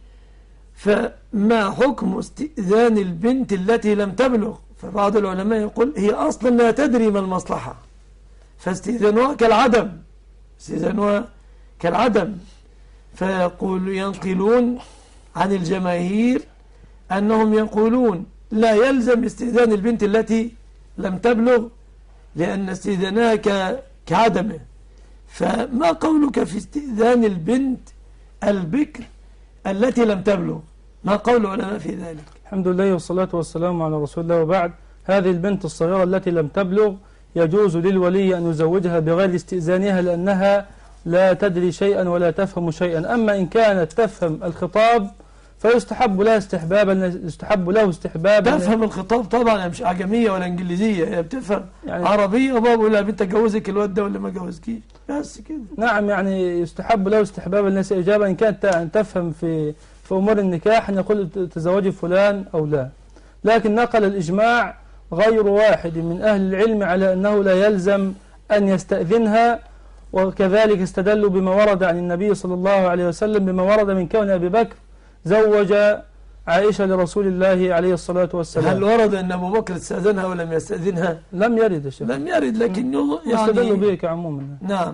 فما حكم استئذان البنت التي لم تبلغ؟ فبعض العلماء يقول هي أصلا لا تدري ما المصلحة، فاستئذانها كالعدم، استئذانها كالعدم. فيقول ينقلون عن الجماهير أنهم يقولون لا يلزم استئذان البنت التي لم تبلغ لأن استئذانها كعدمه. فما قولك في استئذان البنت البكر التي لم تبلغ؟ ما قول العلماء في ذلك؟ الحمد لله والصلاة والسلام على رسول الله، وبعد. هذه البنت الصغيرة التي لم تبلغ يجوز للولي أن يزوجها بغير استئذانها، لأنها لا تدري شيئا ولا تفهم شيئا. أما إن كانت تفهم الخطاب فيستحب لها استحبابا يستحب له استحبابا تفهم الخطاب طبعا، مش أعجمية ولا إنجليزية، هي بتفهم يعني عربية، وبابا ولا بنت جوزك الواد ده ولا ما جوزكيش، بس كده. نعم يعني يستحب له استحبابا ليس إجابة. إن كانت تفهم في في أمور النكاح أن يقول تزوجي فلان أو لا. لكن نقل الإجماع غير واحد من أهل العلم على أنه لا يلزم أن يستأذنها، وكذلك استدلوا بما ورد عن النبي صلى الله عليه وسلم، بما ورد من كون أبي بكر زوج عائشة لرسول الله عليه الصلاة والسلام. هل ورد أن أبو بكر استأذنها ولم يستأذنها؟ لم يرد يا شيخ. لم يرد، لكن يعني يستدلوا به كعموما. نعم.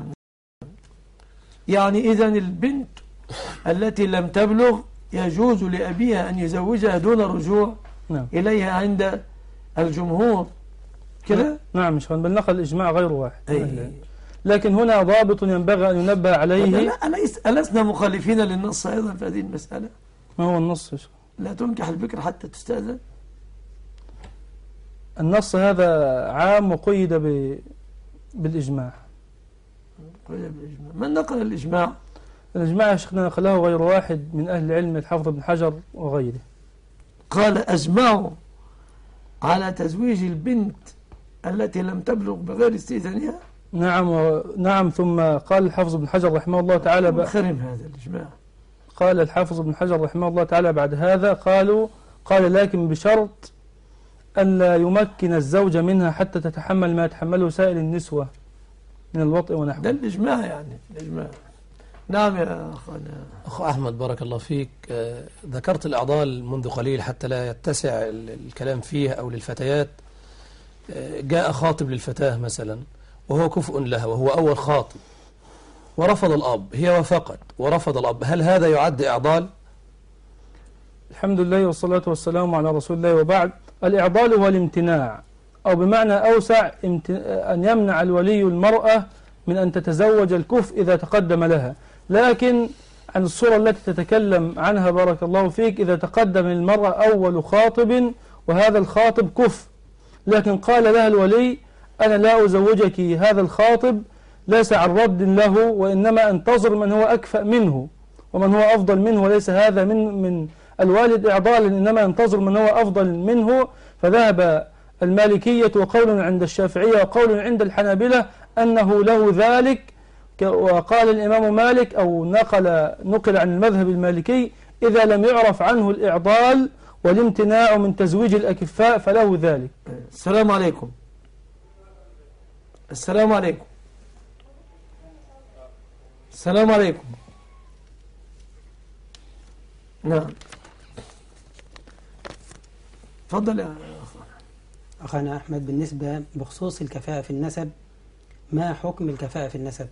يعني إذن البنت التي لم تبلغ يجوز لأبيها أن يزوجها دون رجوع نعم. إليها عند الجمهور كده؟ نعم مش بل نقل الإجماع غير واحد. أي. لكن هنا ضابط ينبغي أن ينبه عليه. ألسنا مخالفين للنص أيضا في هذه المسألة؟ ما هو النص؟ لا تنكح البكر حتى تستأذن. النص هذا عام وقيد ب... بالإجماع. قيد بالإجماع. من نقل الإجماع؟ الإجماع يا شيخنا نقله غير واحد من أهل العلم، الحافظ بن حجر وغيره. قال أجمعوا على تزويج البنت التي لم تبلغ بغير استئذانها. نعم و... نعم. ثم قال الحافظ بن حجر رحمه الله تعالى ب... خرم هذا الإجماع. قال الحافظ بن حجر رحمه الله تعالى بعد هذا قالوا قال لكن بشرط ألا يمكن الزوج منها حتى تتحمل ما يتحمله سائر النسوة من الوطء ونحوه. ده الإجماع يعني الإجماع. نعم يا أخونا. أخو أحمد بارك الله فيك، آه ذكرت الأعضال منذ قليل حتى لا يتسع الكلام فيه أو للفتيات. آه جاء خاطب للفتاة مثلا وهو كفء لها وهو أول خاطب ورفض الأب، هي وافقت ورفض الأب، هل هذا يعد إعضال؟ الحمد لله والصلاة والسلام على رسول الله، وبعد. الإعضال هو الامتناع، أو بمعنى أوسع أن يمنع الولي المرأة من أن تتزوج الكفء إذا تقدم لها. لكن عن الصورة التي تتكلم عنها بارك الله فيك، إذا تقدم المرأة أول خاطب وهذا الخاطب كفء، لكن قال لها الولي أنا لا أزوجك هذا الخاطب ليس عن رد له، وإنما انتظر من هو أكفأ منه ومن هو أفضل منه، وليس هذا من من الوالد إعضالا، إنما ينتظر من هو أفضل منه. فذهب المالكية وقول عند الشافعية وقول عند الحنابلة أنه له ذلك، وقال الإمام مالك أو نقل نقل عن المذهب المالكي إذا لم يعرف عنه الإعضال والامتناع من تزويج الأكفاء فله ذلك. السلام عليكم. السلام عليكم. السلام عليكم. نعم تفضل يا أخانا أحمد، بالنسبة بخصوص الكفاءة في النسب، ما حكم الكفاءة في النسب؟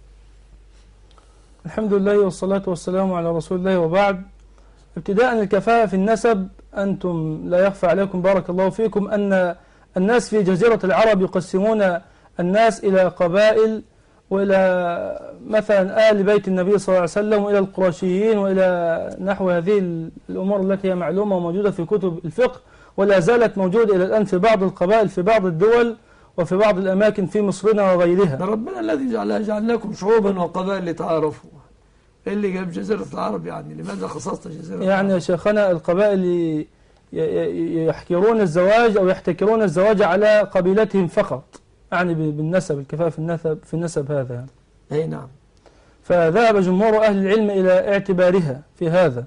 الحمد لله والصلاة والسلام على رسول الله، وبعد. ابتداء الكفاءة في النسب، أنتم لا يخفى عليكم بارك الله فيكم أن الناس في جزيرة العرب يقسمون الناس إلى قبائل، وإلى مثلا آل بيت النبي صلى الله عليه وسلم، وإلى القرشيين، وإلى نحو هذه الأمور التي هي معلومة وموجودة في كتب الفقه، ولا زالت موجودة إلى الآن في بعض القبائل في بعض الدول وفي بعض الأماكن في مصرنا وغيرها. ده ربنا الذي جعل جعلناكم شعوبا وقبائل لتعارفوا. إيه اللي جاب جزيرة العرب يعني؟ لماذا خصصت جزيرة العرب؟ يعني يا شيخنا القبائل يحكرون الزواج أو يحتكرون الزواج على قبيلتهم فقط، يعني بالنسب، الكفاءة في النسب في النسب هذا. أي نعم. فذهب جمهور أهل العلم إلى اعتبارها في هذا،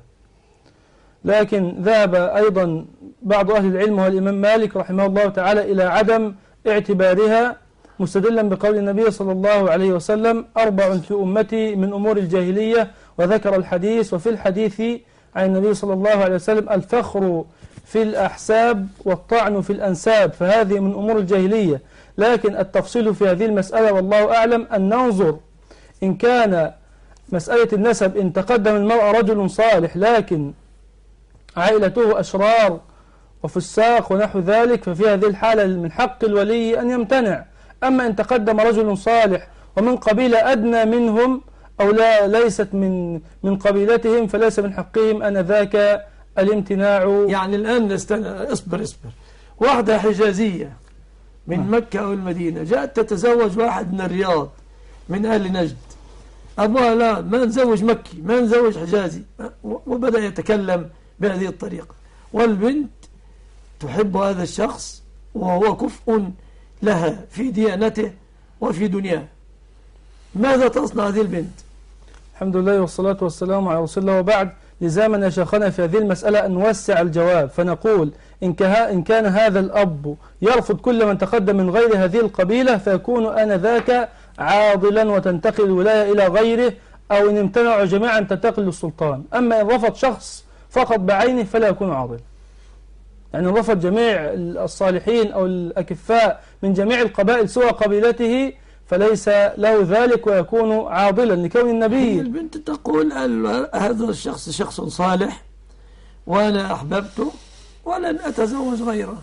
لكن ذهب أيضا بعض أهل العلم والإمام مالك رحمه الله تعالى إلى عدم اعتبارها، مستدلا بقول النبي صلى الله عليه وسلم أربع في أمتي من أمور الجاهلية، وذكر الحديث. وفي الحديث عن النبي صلى الله عليه وسلم الفخر في الأحساب والطعن في الأنساب، فهذه من أمور الجاهلية. لكن التفصيل في هذه المسألة والله أعلم أن ننظر إن كان مسألة النسب إن تقدم المرأة رجل صالح لكن عائلته أشرار وفساق ونحو ذلك، ففي هذه الحالة من حق الولي أن يمتنع. أما إن تقدم رجل صالح ومن قبيلة أدنى منهم أو لا ليست من من قبيلتهم فليس من حقهم أن ذاك الامتناع. يعني الآن نستنى، اصبر اصبر واحدة حجازية من مكة أو المدينة جاءت تتزوج واحد من الرياض من أهل نجد، أبوها لا ما نزوج مكي ما نزوج حجازي، وبدأ يتكلم بهذه الطريقة، والبنت تحب هذا الشخص وهو كفء لها في ديانته وفي دنياه، ماذا تصنع هذه البنت؟ الحمد لله والصلاة والسلام على رسول الله، وبعد. لزامنا يا شيخنا في هذه المسألة أن نوسع الجواب، فنقول إن, إن كان هذا الأب يرفض كل من تقدم من غير هذه القبيلة فيكون آنذاك عاضلا وتنتقل الولاية إلى غيره، أو إن امتنعوا جميعا تنتقل للسلطان. أما إن رفض شخص فقط بعينه فلا يكون عاضل، يعني رفض جميع الصالحين أو الأكفاء من جميع القبائل سوى قبيلته فليس له ذلك ويكون عاضلا لكون النبي. البنت تقول هذا الشخص شخص صالح وأنا أحببته ولن أتزوج غيره،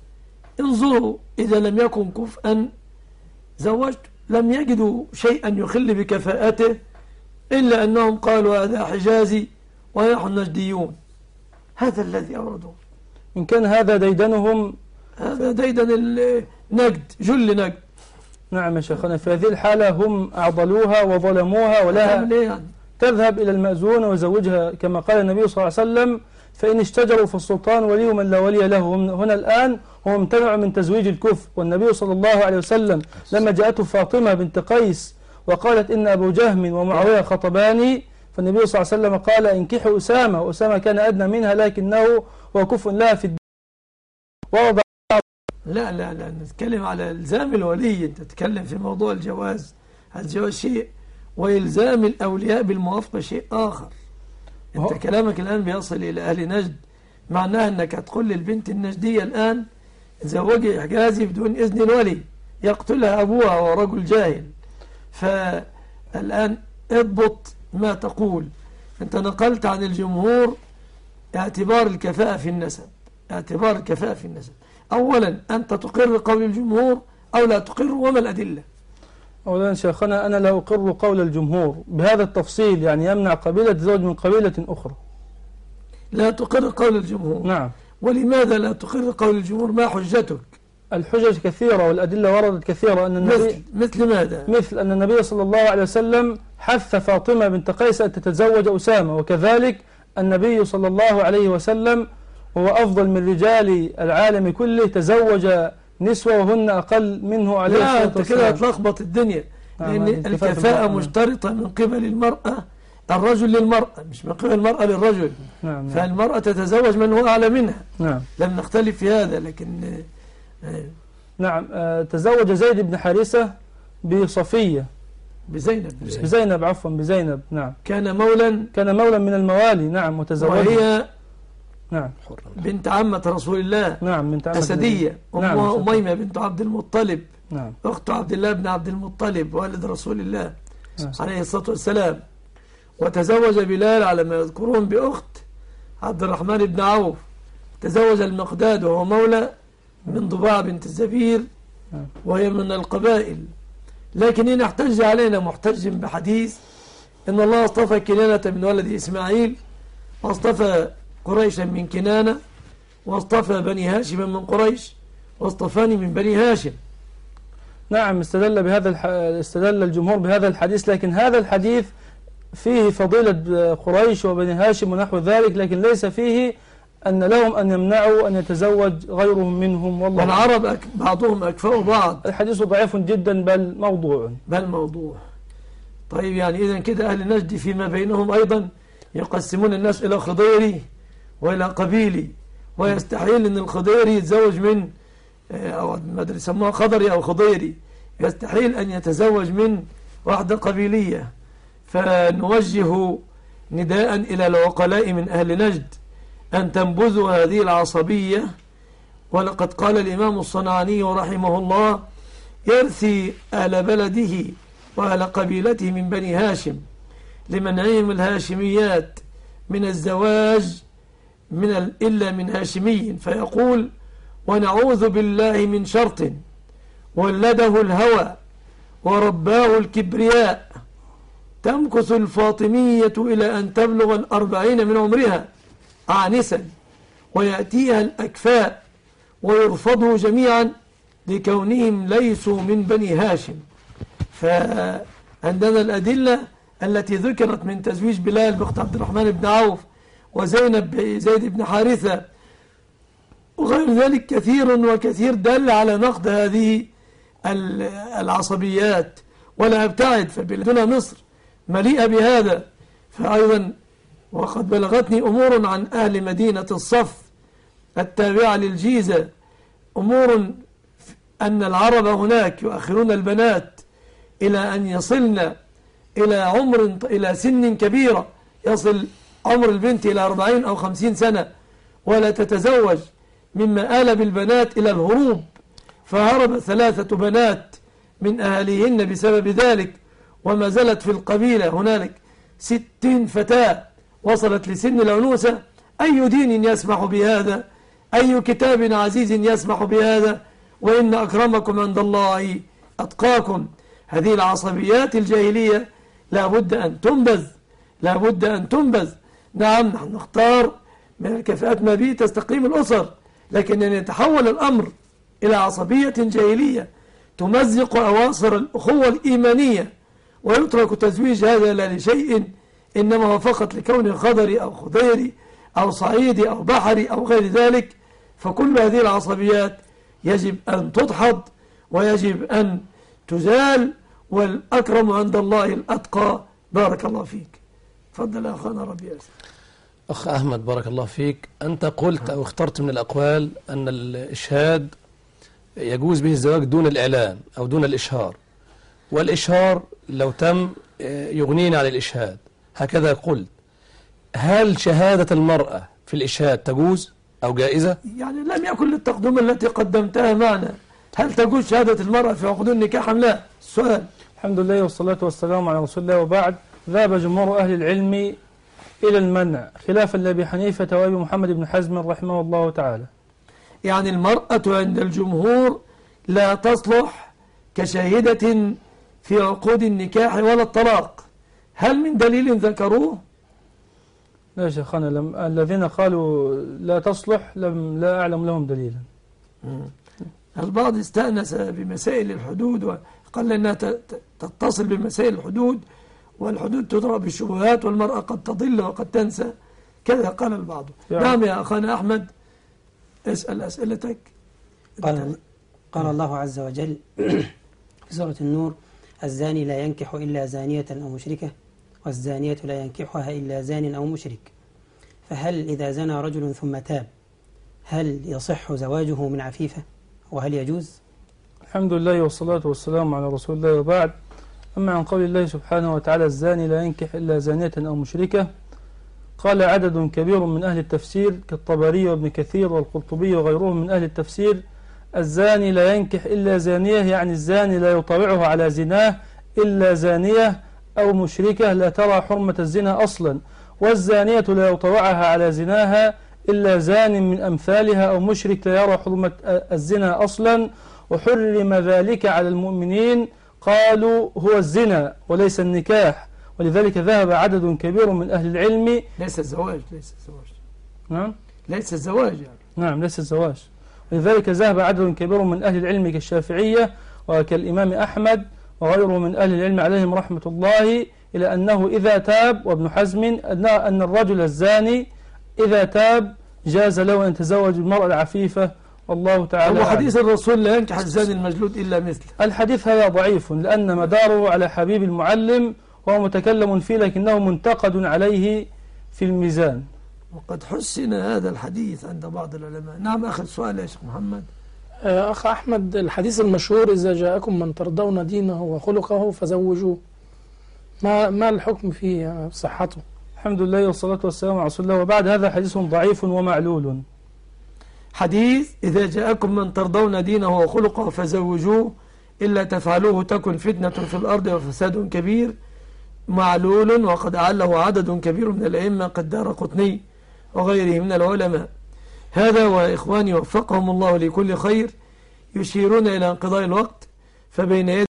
انظروا إذا لم يكن كفءا زوجت، لم يجدوا شيئا يخل بكفاءته إلا أنهم قالوا هذا حجازي ونحن نجديون، هذا الذي أوردوه. إن كان هذا ديدنهم، هذا ديدن النجد جل نجد. نعم يا شيخنا، في هذه الحالة هم أعضلوها وظلموها ولها يعني؟ تذهب إلى المأذون ويزوجها كما قال النبي صلى الله عليه وسلم فإن اشتجروا فالسلطان ولي من لا ولي له. هنا الآن هم امتنعوا من تزويج الكفء، والنبي صلى الله عليه وسلم لما جاءته فاطمة بنت قيس وقالت إن أبو جهم ومعاوية خطباني، فالنبي صلى الله عليه وسلم قال انكحوا أسامة، وأسامة كان أدنى منها لكنه هو كفء لها في الدين. ووضع لا لا لا نتكلم على الزام الولي، انت تتكلم في موضوع الجواز، الجواز شيء وإلزام الأولياء بالموافقة شيء آخر. أنت كلامك الآن بيصل إلى أهل نجد، معناها أنك هتقول للبنت النجدية الآن زوجي حجازي بدون إذن الولي، يقتلها أبوها وهو رجل جاهل. فالآن اضبط ما تقول. أنت نقلت عن الجمهور اعتبار الكفاءة في النسب، اعتبار الكفاءة في النسب. أولا أنت تقر قول الجمهور أو لا تقر، وما الأدلة؟ أولا شيخنا أنا لا أقر قول الجمهور بهذا التفصيل، يعني يمنع قبيلة زوج من قبيلة أخرى. لا تقر قول الجمهور؟ نعم. ولماذا لا تقر قول الجمهور؟ ما حجتك؟ الحجج كثيرة والأدلة وردت كثيرة. أن النبي مثل, مثل ماذا؟ مثل أن النبي صلى الله عليه وسلم حث فاطمة بنت قيس أن تتزوج أسامة، وكذلك النبي صلى الله عليه وسلم وهو أفضل من رجال العالم كله تزوج نسوة وهن أقل منه عليه الصلاة والسلام. لا أنت كده هتلخبط الدنيا، لأن الكفاءة مشترطة من قبل المرأة، الرجل للمرأة مش من قبل المرأة للرجل. نعم. فالمرأة تتزوج من هو أعلى منها. نعم. لم نختلف في هذا، لكن نعم تزوج زيد بن حارثة بصفية بزينب بزينب, بزينب عفوا بزينب. نعم. كان مولا كان مولا من الموالي. نعم. وتزوج وهي نعم بنت عمة رسول الله. نعم. بنت عمة أسدية. أمها نعم. أميمة بنت عبد المطلب. نعم. أخت عبد الله بن عبد المطلب والد رسول الله نعم. عليه الصلاة والسلام. وتزوج بلال على ما يذكرون بأخت عبد الرحمن بن عوف. تزوج المقداد وهو مولى من ضباع بنت الزبير وهي من القبائل. لكن إن احتج علينا محتج بحديث إن الله اصطفى كنانة من ولد إسماعيل، واصطفى قريشا من كنانة، واصطفى بني هاشم من قريش، واصطفاني من بني هاشم. نعم. استدل بهذا الح... استدل الجمهور بهذا الحديث، لكن هذا الحديث فيه فضيلة قريش وبني هاشم ونحو ذلك، لكن ليس فيه أن لهم أن يمنعوا أن يتزوج غيرهم منهم. والله والعرب أك... بعضهم أكفأوا بعض. الحديث ضعيف جدا بل موضوع بل موضوع. طيب يعني إذن كده أهل نجد فيما بينهم أيضا يقسمون الناس إلى خضيري وإلى قبيلي، ويستحيل أن الخضيري يتزوج من أو ما أدري يسموها خضري أو خضيري، يستحيل أن يتزوج من واحدة قبيلية. فنوجه نداء إلى العقلاء من أهل نجد أن تنبذوا هذه العصبية. ولقد قال الإمام الصنعاني رحمه الله يرثي أهل بلده وأهل قبيلته من بني هاشم لمنعهم الهاشميات من الزواج من إلا من هاشمي، فيقول ونعوذ بالله من شرط ولده الهوى ورباه الكبرياء تمكث الفاطمية إلى أن تبلغ الأربعين من عمرها عنسا ويأتيها الأكفاء ويرفضوا جميعا لكونهم ليسوا من بني هاشم. فعندنا الأدلة التي ذكرت من تزويج بلال بأخت عبد الرحمن بن عوف وزينب بزيد بن حارثة وغير ذلك كثير وكثير دل على نقد هذه العصبيات. ولا أبتعد فبلادنا مصر مليئة بهذا. فأيضا وقد بلغتني أمور عن أهل مدينة الصف التابعة للجيزة، أمور أن العرب هناك يؤخرون البنات إلى أن يصلن إلى عمر إلى سن كبيرة، يصل عمر البنت إلى أربعين أو خمسين سنة ولا تتزوج، مما آل بالبنات إلى الهروب. فهرب ثلاثة بنات من أهاليهن بسبب ذلك، وما زالت في القبيلة هنالك ستين فتاة وصلت لسن العنوسة. أي دين يسمح بهذا؟ أي كتاب عزيز يسمح بهذا؟ وإن أكرمكم عند الله أتقاكم. هذه العصبيات الجاهلية لا بد أن تنبذ، لا بد أن تنبذ. نعم نحن نختار من الكفاءات ما به تستقيم الأسر، لكن أن يتحول الأمر إلى عصبية جاهلية تمزق أواصر الأخوة الإيمانية ويترك تزويج هذا لا لشيء إنما هو فقط لكونه خضري أو خضيري أو صعيدي أو بحري أو غير ذلك. فكل هذه العصبيات يجب أن تدحض ويجب أن تزال، والأكرم عند الله الأتقى. بارك الله فيك. تفضل يا أخانا ربي ياسر. أخ أحمد بارك الله فيك، أنت قلت أو اخترت من الأقوال أن الإشهاد يجوز به الزواج دون الإعلان أو دون الإشهار، والإشهار لو تم يغنينا عن الإشهاد، هكذا قلت. هل شهادة المرأة في الإشهاد تجوز أو جائزة؟ يعني لم يكن للتقدم التي قدمتها معنا. هل تجوز شهادة المرأة في عقود النكاح أم لا؟ السؤال. الحمد لله والصلاة والسلام على رسول الله، وبعد. ذهب جمهور أهل العلم إلى المنع، خلافا لأبي حنيفة وأبي محمد بن حزم رحمه الله تعالى. يعني المرأة عند الجمهور لا تصلح كشاهدة في عقود النكاح ولا الطلاق. هل من دليل ذكروه؟ لا شيخنا، لم الذين قالوا لا تصلح لم لا أعلم لهم دليلا. البعض استأنس بمسائل الحدود وقال أنها تتصل بمسائل الحدود، والحدود تضرب بالشبهات، والمرأة قد تضل وقد تنسى، كذا قال البعض. يعني نعم يا أخانا أحمد، اسأل أسئلتك. قال, قال الله عز وجل في سورة النور: الزاني لا ينكح إلا زانية أو مشركة، والزانية لا ينكحها إلا زان أو مشرك. فهل إذا زنى رجل ثم تاب هل يصح زواجه من عفيفة، وهل يجوز؟ الحمد لله والصلاة والسلام على رسول الله، وبعد. أما عن قول الله سبحانه وتعالى: الزاني لا ينكح إلا زانية أو مشركة، قال عدد كبير من أهل التفسير كالطبري وابن كثير والقرطبي وغيرهم من أهل التفسير: الزاني لا ينكح إلا زانية، يعني الزاني لا يطاوعه على زناه إلا زانية أو مشركة لا ترى حرمة الزنا أصلا، والزانية لا يطاوعها على زناها إلا زان من أمثالها أو مشرك لا يرى حرمة الزنا أصلا، وحرم ذلك على المؤمنين. قالوا هو الزنا وليس النكاح، ولذلك ذهب عدد كبير من أهل العلم. ليس الزواج ليس الزواج نعم ليس الزواج يعني. نعم ليس الزواج. ولذلك ذهب عدد كبير من أهل العلم كالشافعية وكالإمام أحمد وغيره من أهل العلم عليهم رحمة الله إلى أنه إذا تاب، وابن حزم أن الرجل الزاني إذا تاب جاز له أن يتزوج المرأة العفيفة، والله تعالى. هو حديث الرسول: لا ينكح الزاني المجلود إلا مثله. الحديث هذا ضعيف، لأن مداره على حبيب المعلم وهو متكلم فيه، لكنه منتقد عليه في الميزان. وقد حسن هذا الحديث عند بعض العلماء. نعم، آخر سؤال يا شيخ محمد. أخ أحمد، الحديث المشهور: إذا جاءكم من ترضون دينه وخلقه فزوجوه، ما ما الحكم فيه صحته؟ الحمد لله والصلاة والسلام على رسول الله، وبعد. هذا حديث ضعيف ومعلول. حديث: إذا جاءكم من ترضون دينه وخلقه فزوجوه، إلا تفعلوه تكن فتنة في الأرض وفساد كبير، معلول، وقد أعله عدد كبير من الأئمة كالدارقطني وغيره من العلماء. هذا وإخواني وفقهم الله لكل خير يشيرون إلى انقضاء الوقت، فبين يدي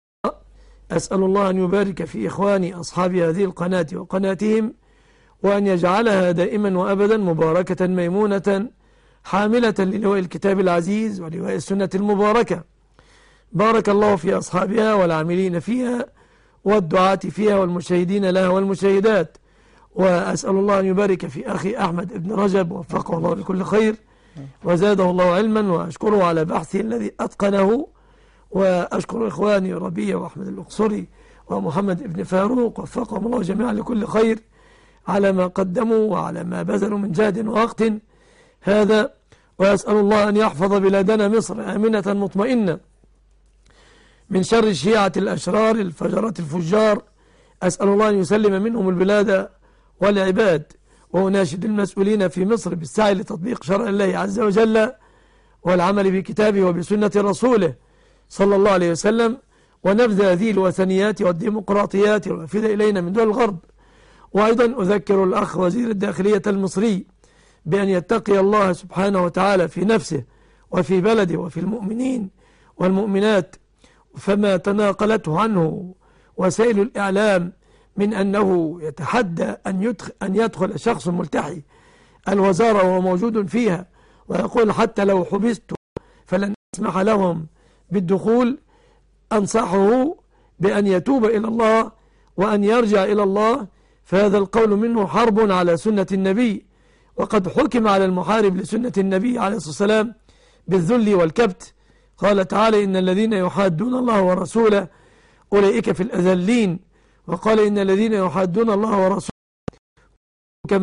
أسأل الله أن يبارك في إخواني أصحاب هذه القناة وقناتهم، وأن يجعلها دائما وأبدا مباركة ميمونة حاملة للواء الكتاب العزيز ولواء السنة المباركة. بارك الله في أصحابها والعاملين فيها والدعاة فيها والمشاهدين لها والمشاهدات. وأسأل الله أن يبارك في أخي أحمد ابن رجب، وفقه الله لكل خير وزاده الله علما، وأشكره على بحثه الذي أتقنه، وأشكر إخواني ربيع وأحمد الأقصري ومحمد ابن فاروق، وفقهم الله جميعا لكل خير على ما قدموا وعلى ما بذلوا من جهد ووقت هذا. وأسأل الله أن يحفظ بلادنا مصر آمنة مطمئنة من شر الشيعة الأشرار الفجرة الفجار. أسأل الله أن يسلم منهم البلاد والعباد، وأناشد المسؤولين في مصر بالسعي لتطبيق شرع الله عز وجل والعمل بكتابه وبسنة رسوله صلى الله عليه وسلم، ونبذ هذه الوثنيات والديمقراطيات الوافدة إلينا من دول الغرب. وأيضا أذكر الأخ وزير الداخلية المصري بأن يتقي الله سبحانه وتعالى في نفسه وفي بلده وفي المؤمنين والمؤمنات، فما تناقلته عنه وسائل الإعلام من أنه يتحدى أن يدخل, أن يدخل شخص ملتحي الوزارة وهو موجود فيها، ويقول حتى لو حبست فلن أسمح لهم بالدخول. أنصحه بأن يتوب إلى الله وأن يرجع إلى الله، فهذا القول منه حرب على سنة النبي، وقد حكم على المحارب لسنة النبي عليه الصلاة والسلام بالذل والكبت. قال تعالى: إن الذين يحادون الله ورسوله أولئك في الأذلين. وقال: إن الذين يحادون الله ورسوله كما.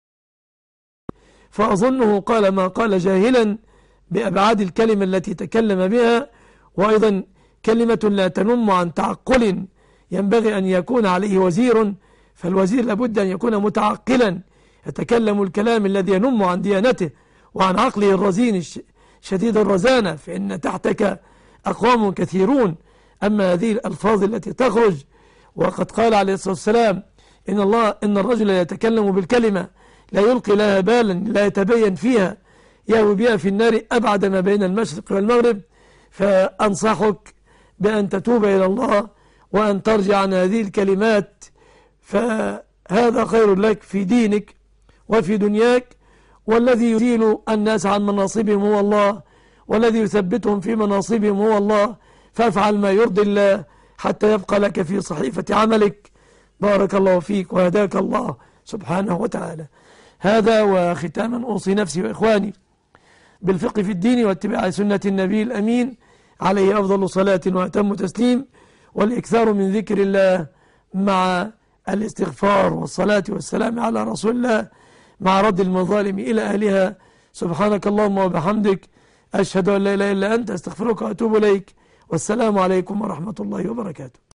فأظنه قال ما قال جاهلا بأبعاد الكلمة التي تكلم بها، وأيضا كلمة لا تنم عن تعقل ينبغي أن يكون عليه وزير، فالوزير لابد أن يكون متعقلا يتكلم الكلام الذي ينم عن ديانته وعن عقله الرزين شديد الرزانة، فإن تحتك أقوام كثيرون. أما هذه الألفاظ التي تخرج، وقد قال عليه الصلاة والسلام إن الله إن الرجل يتكلم بالكلمة لا يلقي لها بالا لا يتبين فيها يهوي بها في النار أبعد ما بين المشرق والمغرب. فأنصحك بأن تتوب إلى الله وأن ترجع عن هذه الكلمات، فهذا خير لك في دينك وفي دنياك. والذي يزيل الناس عن مناصبهم هو الله، والذي يثبتهم في مناصبهم هو الله. فافعل ما يرضي الله حتى يبقى لك في صحيفة عملك. بارك الله فيك وهداك الله سبحانه وتعالى. هذا وختاما أوصي نفسي وإخواني بالفقه في الدين واتباع سنة النبي الأمين عليه أفضل صلاة وأتم تسليم، والإكثار من ذكر الله مع الاستغفار والصلاة والسلام على رسول الله مع رد المظالم إلى أهلها. سبحانك اللهم وبحمدك، أشهد أن لا إله إلا أنت، أستغفرك وأتوب إليك، والسلام عليكم ورحمة الله وبركاته.